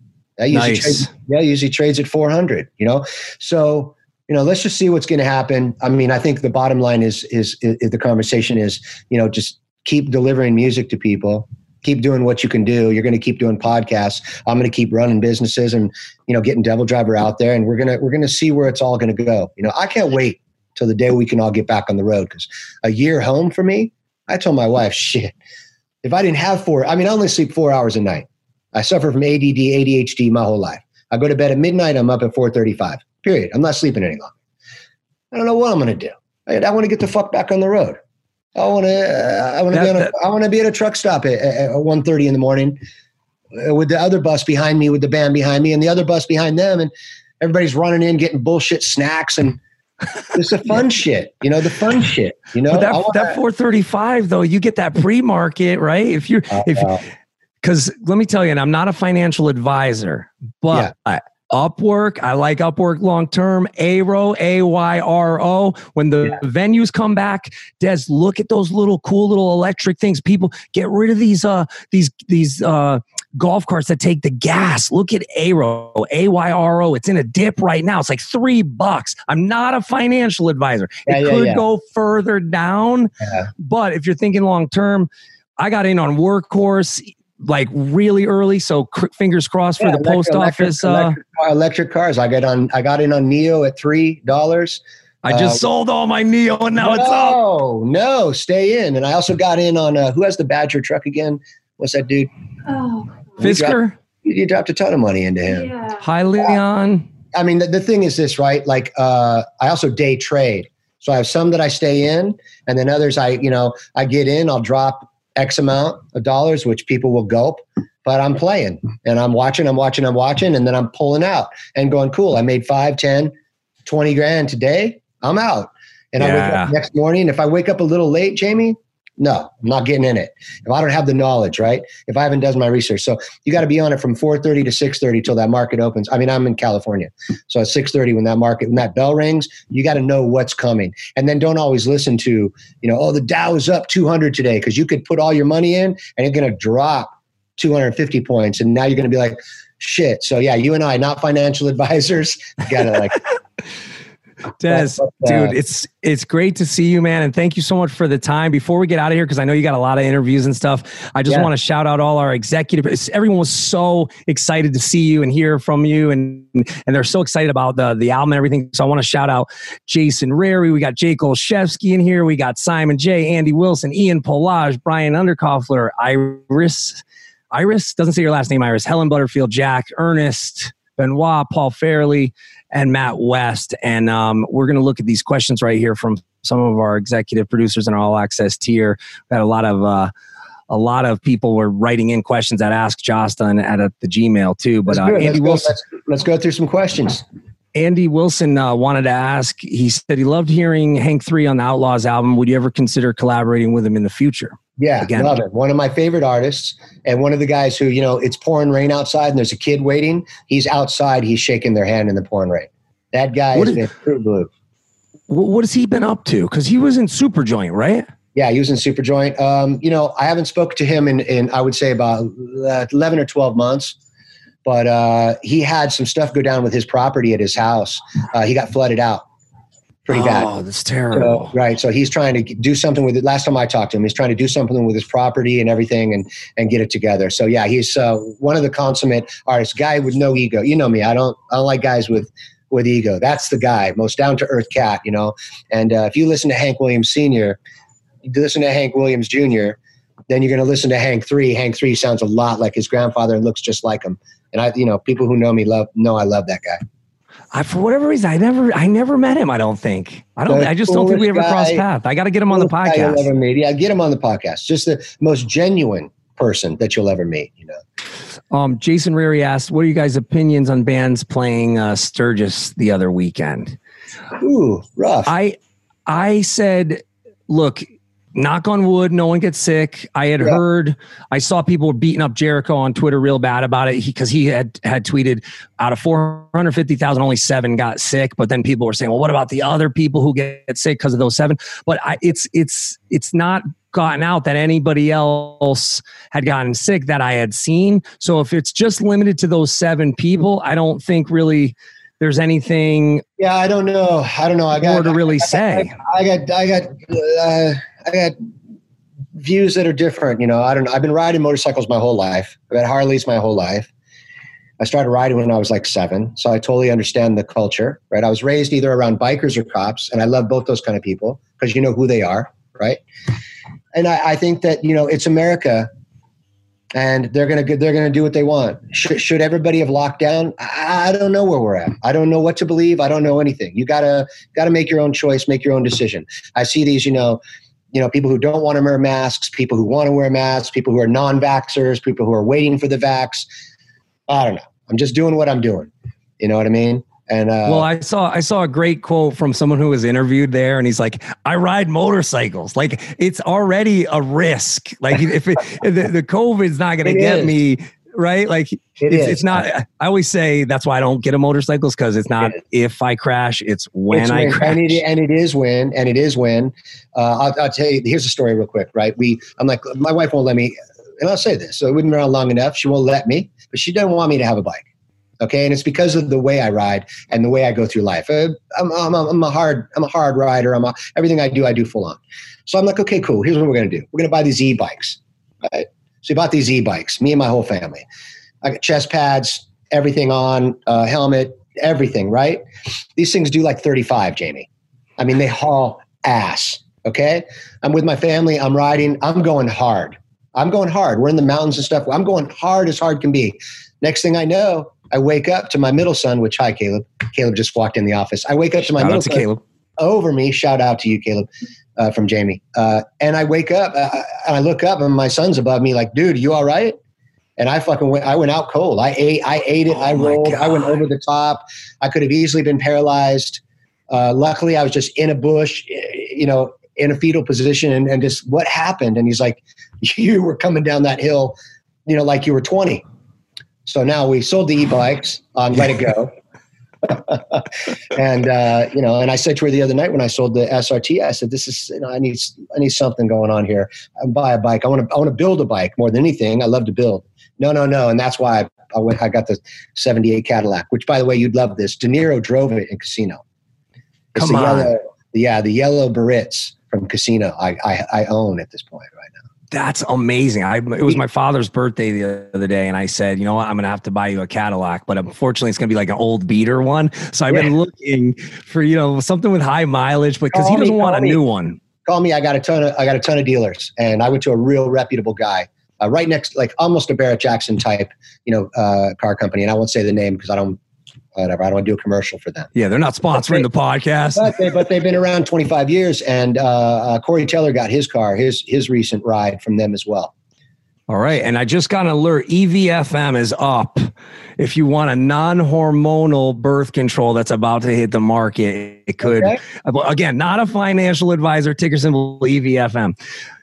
J: I usually,
C: Nice.
J: trade, yeah, usually trades at four hundred, you know? So, you know, let's just see what's going to happen. I mean, I think the bottom line is, is, is the conversation is, you know, just keep delivering music to people. Keep doing what you can do. You're going to keep doing podcasts. I'm going to keep running businesses and, you know, getting Devil Driver out there. And we're going to, we're going to see where it's all going to go. You know, I can't wait till the day we can all get back on the road, because a year home for me, I told my wife, shit, if I didn't have four, I mean, I only sleep four hours a night. I suffer from A D D, A D H D my whole life. I go to bed at midnight. I'm up at four thirty-five, period. I'm not sleeping any longer. I don't know what I'm going to do. I, I want to get the fuck back on the road. I want to. Uh, I want to be on. A, I want to be at a truck stop at, at one thirty in the morning, uh, with the other bus behind me, with the band behind me, and the other bus behind them, and everybody's running in, getting bullshit snacks, and it's the fun shit. You know, the fun shit. You know,
C: but that
J: wanna,
C: that four thirty-five though, you get that pre-market, right? If you're
J: uh,
C: if because let me tell you, and I'm not a financial advisor, but. Yeah. Upwork, I like Upwork long term. Aero, A Y R O. When the yeah. venues come back, Des, look at those little cool little electric things. People get rid of these uh these these uh golf carts that take the gas. Look at Aero, A Y R O. It's in a dip right now. It's like three bucks. I'm not a financial advisor.
J: Yeah,
C: it
J: yeah,
C: could
J: yeah.
C: go further down, yeah. but if you're thinking long term, I got in on Workhorse. Like really early, so cr- fingers crossed yeah, for the electric, post office.
J: Electric,
C: uh,
J: electric, electric cars. I got on. I got in on Neo at three dollars.
C: I just uh, sold all my Neo, and now
J: no,
C: it's up.
J: No, no, stay in. And I also got in on uh, who has the Badger truck again? What's that dude?
K: Oh,
C: Fisker.
J: You dropped, you dropped a ton of money into him.
K: Yeah.
C: Hi, Leon.
J: Uh, I mean, the, the thing is this, right? Like, uh, I also day trade, so I have some that I stay in, and then others I, you know, I get in. I'll drop X amount of dollars, which people will gulp, but I'm playing and I'm watching, I'm watching, I'm watching, and then I'm pulling out and going, cool, I made five, ten, twenty grand today. I'm out. And yeah. I wake up next morning. If I wake up a little late, Jamie, no, I'm not getting in it. If I don't have the knowledge, right? If I haven't done my research. So you got to be on it from four thirty to six thirty till that market opens. I mean, I'm in California. So at six thirty when that market, when that bell rings, you got to know what's coming. And then don't always listen to, you know, oh, the Dow is up two hundred today, because you could put all your money in and it's going to drop two hundred fifty points. And now you're going to be like, shit. So yeah, you and I, not financial advisors, got to like...
C: Des, but, but, uh, dude, it's it's great to see you, man, and thank you so much for the time. Before we get out of here, because I know you got a lot of interviews and stuff, I just yeah. want to shout out all our executives. Everyone was so excited to see you and hear from you, and and they're so excited about the the album and everything. So I want to shout out Jason Rary. We got Jake Olszewski in here. We got Simon J, Andy Wilson, Ian Polage, Brian Underkoffler, Iris. Iris doesn't say your last name. Iris. Helen Butterfield, Jack, Ernest, Benoit, Paul Fairley, and Matt West. And um, we're going to look at these questions right here from some of our executive producers in our All Access tier. We had a lot of uh, a lot of people were writing in questions at Ask Josta and at, at the Gmail too. But uh, Andy
J: let's
C: Wilson,
J: go, let's, let's go through some questions.
C: Andy Wilson uh, wanted to ask. He said he loved hearing Hank three on the Outlaws album. Would you ever consider collaborating with him in the future?
J: Yeah,
C: Again.
J: love it. One of my favorite artists, and one of the guys who, you know, it's pouring rain outside and there's a kid waiting. He's outside. He's shaking their hand in the pouring rain. That guy
C: What
J: has
C: is-
J: been true blue.
C: Wh- What has he been up to? Because he was in Superjoint, right?
J: Yeah, he was in Superjoint. Um, you know, I haven't spoken to him in, in I would say about uh, eleven or twelve months, but uh, he had some stuff go down with his property at his house. Uh, he got flooded out pretty bad.
C: Oh, that's terrible.
J: So, right. So he's trying to do something with it. Last time I talked to him, he's trying to do something with his property and everything and, and get it together. So yeah, he's uh, one of the consummate artists, guy with no ego. You know me. I don't, I don't like guys with, with ego. That's the guy, most down to earth cat, you know? And uh, if you listen to Hank Williams Senior, you listen to Hank Williams Junior, then you're going to listen to Hank three. Hank three sounds a lot like his grandfather and looks just like him. And I, you know, people who know me love, know I love that guy.
C: I, for whatever reason, I never, I never met him. I don't think. I don't.
J: The
C: I just don't think we ever
J: coolest
C: crossed
J: guy-
C: paths. I got to get him on the
J: Coolest guy you'll
C: podcast.
J: ever meet. Yeah, get him on the podcast. Just the most genuine person that you'll ever meet. You know.
C: Um, Jason Rary asked, "What are you guys' opinions on bands playing uh, Sturgis the other weekend?"
J: Ooh, rough.
C: I, I said, look. Knock on wood, no one gets sick. I had
J: Yeah.
C: heard, I saw people were beating up Jericho on Twitter real bad about it because he, he had had tweeted out of four hundred fifty thousand, only seven got sick. But then people were saying, well, what about the other people who get sick because of those seven? But I, it's it's it's not gotten out that anybody else had gotten sick that I had seen. So if it's just limited to those seven people, I don't think really there's anything
J: yeah, I don't know. I don't know. I got
C: more to really
J: I,
C: say.
J: I, I got. I got. Uh, I got views that are different. You know, I don't know. I've been riding motorcycles my whole life. I've had Harleys my whole life. I started riding when I was like seven, so I totally understand the culture, right? I was raised either around bikers or cops, and I love both those kind of people because you know who they are, right? And I, I think that, you know, it's America, and they're gonna they're gonna do what they want. Should, should everybody have locked down? I, I don't know where we're at. I don't know what to believe. I don't know anything. You gotta gotta make your own choice, make your own decision. I see these, you know. You know, people who don't want to wear masks, people who want to wear masks, people who are non-vaxxers, people who are waiting for the vax. I don't know. I'm just doing what I'm doing. You know what I mean? And uh,
C: well, I saw I saw a great quote from someone who was interviewed there, and he's like, "I ride motorcycles. Like it's already a risk. Like if it, the, the COVID's not going to get
J: is.
C: me." Right? Like
J: It
C: it's,
J: is.
C: it's not, I always say that's why I don't get a motorcycles because it's not
J: It
C: if I crash, it's when
J: It's
C: I
J: when-
C: crash.
J: and it, and it is when, and it is when. Uh, I'll, I'll tell you. Here's a story, real quick. Right? We, I'm like, my wife won't let me, and I'll say this. So we've been around long enough. She won't let me, but she doesn't want me to have a bike. Okay, and it's because of the way I ride and the way I go through life. Uh, I'm, I'm, I'm a hard, I'm a hard rider. I'm a, everything I do, I do full on. So I'm like, okay, cool. Here's what we're gonna do. We're gonna buy these e-bikes. Right? So we bought these e-bikes. Me and my whole family. I got chest pads, everything on, uh, helmet, everything, right? These things do like thirty-five, Jamie. I mean, they haul ass, okay? I'm with my family. I'm riding. I'm going hard. I'm going hard. We're in the mountains and stuff. I'm going hard as hard can be. Next thing I know, I wake up to my middle son, which, hi, Caleb. Caleb just walked in the office. I wake up to my
C: Shout
J: middle
C: out to
J: son
C: Caleb.
J: over me. Shout out to you, Caleb, uh, from Jamie. Uh, and I wake up uh, and I look up and my son's above me like, dude, you all right? And I fucking went, I went out cold. I ate, I ate it.
C: Oh
J: I
C: my
J: rolled. I went
C: God.
J: over the top. I could have easily been paralyzed. Uh, luckily, I was just in a bush, you know, in a fetal position, and, and just what happened. And he's like, you were coming down that hill, you know, like you were twenty. So now we sold the e-bikes on Let It Go. and, uh, you know, and I said to her the other night when I sold the S R T, I said, this is, you know, I need, I need something going on here. I buy a bike. I want to, I want to build a bike more than anything. I love to build. No, no, no. And that's why I, I went, I got the seventy-eight Cadillac, which, by the way, you'd love this. De Niro drove it in Casino. It's
C: Come
J: the
C: on.
J: Yellow, yeah. The yellow Barrettes from Casino. I, I, I own at this point right now.
C: That's amazing. I, it was my father's birthday the other day, and I said, you know what, I'm going to have to buy you a Cadillac, but unfortunately it's going to be like an old beater one. So I've been
J: Yeah.
C: looking for, you know, something with high mileage, because he
J: Call me,
C: doesn't want
J: call
C: a
J: me.
C: new one.
J: Call me. I got a ton of, I got a ton of dealers, and I went to a real reputable guy uh, right next, like almost a Barrett Jackson type, you know, uh, car company. And I won't say the name because I don't, whatever. I don't want to do a commercial for them.
C: Yeah, they're not sponsoring the podcast.
J: But, they, but they've been around twenty-five years, and uh, uh, Corey Taylor got his car, his his recent ride from them as well.
C: All right. And I just got an alert. E V F M is up. If you want a non-hormonal birth control that's about to hit the market, it could,
J: Okay.
C: again, not a financial advisor, ticker symbol E V F M.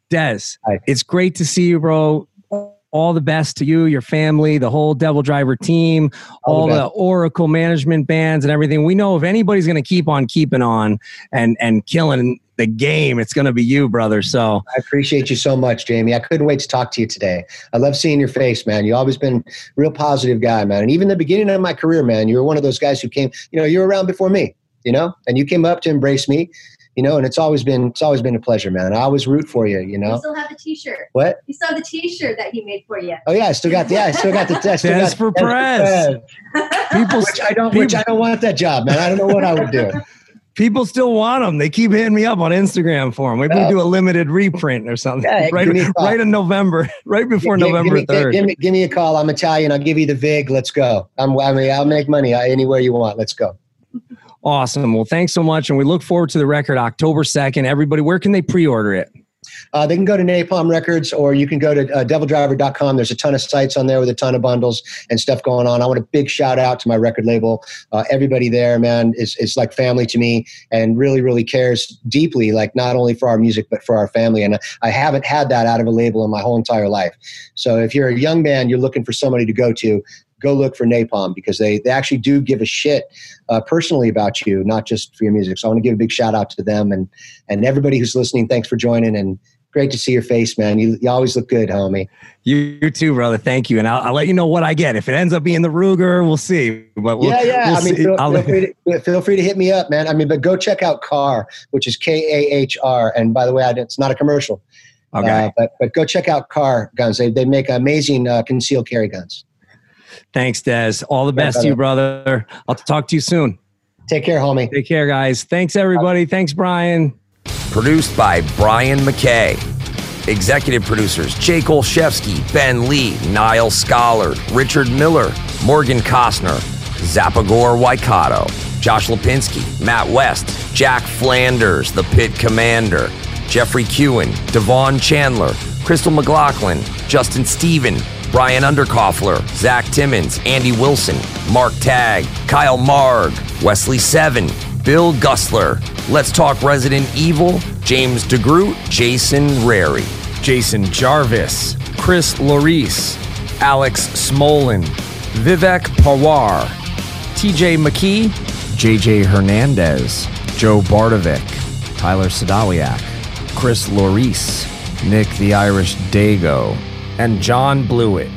C: Des,
J: Hi.
C: it's great to see you, bro. All the best to you, your family, the whole Devil Driver team, all,
J: All the
C: the,
J: best.
C: Oracle management bands and everything. We know if anybody's going to keep on keeping on and, and killing the game, it's going to be you, brother. So
J: I appreciate you so much, Jamie. I couldn't wait to talk to you today. I love seeing your face, man. You've always been a real positive guy, man. And even the beginning of my career, man, you were one of those guys who came, you know, you were around before me, you know, and you came up to embrace me, you know, and it's always been, it's always been a pleasure, man. I always root for you, you know.
K: You still have the T-shirt.
J: What?
K: You still have the T-shirt that he made for you.
J: Oh yeah, I still got the, yeah, I still got the test.
C: Des for Perez. People,
J: Which I don't, which I don't want that job, man. I don't know what I would do.
C: people still want them. They keep hitting me up on Instagram for them. Maybe
J: Oh.
C: we do a limited reprint or something.
J: Yeah,
C: right,
J: give me a call.
C: right in November, right before
J: Give- give
C: November
J: me-
C: third.
J: Give me, give me a call. I'm Italian. I'll give you the vig. Let's go. I'm, I mean, I'll make money uh, anywhere you want. Let's go.
C: Awesome. Well, thanks so much. And we look forward to the record October second. Everybody, where can they pre-order it?
J: Uh, they can go to Napalm Records, or you can go to uh, devil driver dot com. There's a ton of sites on there with a ton of bundles and stuff going on. I want a big shout out to my record label. Uh, everybody there, man, is, is like family to me and really, really cares deeply, like not only for our music, but for our family. And I haven't had that out of a label in my whole entire life. So if you're a young man, you're looking for somebody to go to, go look for Napalm, because they, they actually do give a shit uh, personally about you, not just for your music. So I want to give a big shout out to them and, and everybody who's listening. Thanks for joining, and great to see your face, man. You, you always look good, homie.
C: You, you too, brother. Thank you. And I'll, I'll let you know what I get. If it ends up being the Ruger, we'll see. But we'll,
J: yeah, yeah.
C: we'll
J: I mean,
C: see.
J: feel,
C: I'll
J: feel,
C: let-
J: free to, feel free to hit me up, man. I mean, but go check out Car, which is K A H R. And by the way, I, it's not a commercial.
C: Okay.
J: Uh, but but go check out Car Guns. They, they make amazing uh, concealed carry guns.
C: Thanks, Des. All the best to you, brother. I'll talk to you soon.
J: Take care, homie.
C: Take care, guys. Thanks, everybody. Thanks, Brian.
L: Produced by Brian McKay. Executive producers Jake Olszewski, Ben Lee, Niall Schollard, Richard Miller, Morgan Costner, Zapagor Waikato, Josh Lipinski, Matt West, Jack Flanders, The Pit Commander, Jeffrey Kewen, Devon Chandler, Crystal McLaughlin, Justin Stephen, Brian Underkoffler, Zach Timmons, Andy Wilson, Mark Tagg, Kyle Marg, Wesley Seven, Bill Gusler, Let's Talk Resident Evil, James DeGroot, Jason Rary, Jason Jarvis, Chris Lorice, Alex Smolin, Vivek Pawar, T J McKee, J J Hernandez, Joe Bardovic, Tyler Sadawiak, Chris Lorice, Nick the Irish Dago, and John Blewett.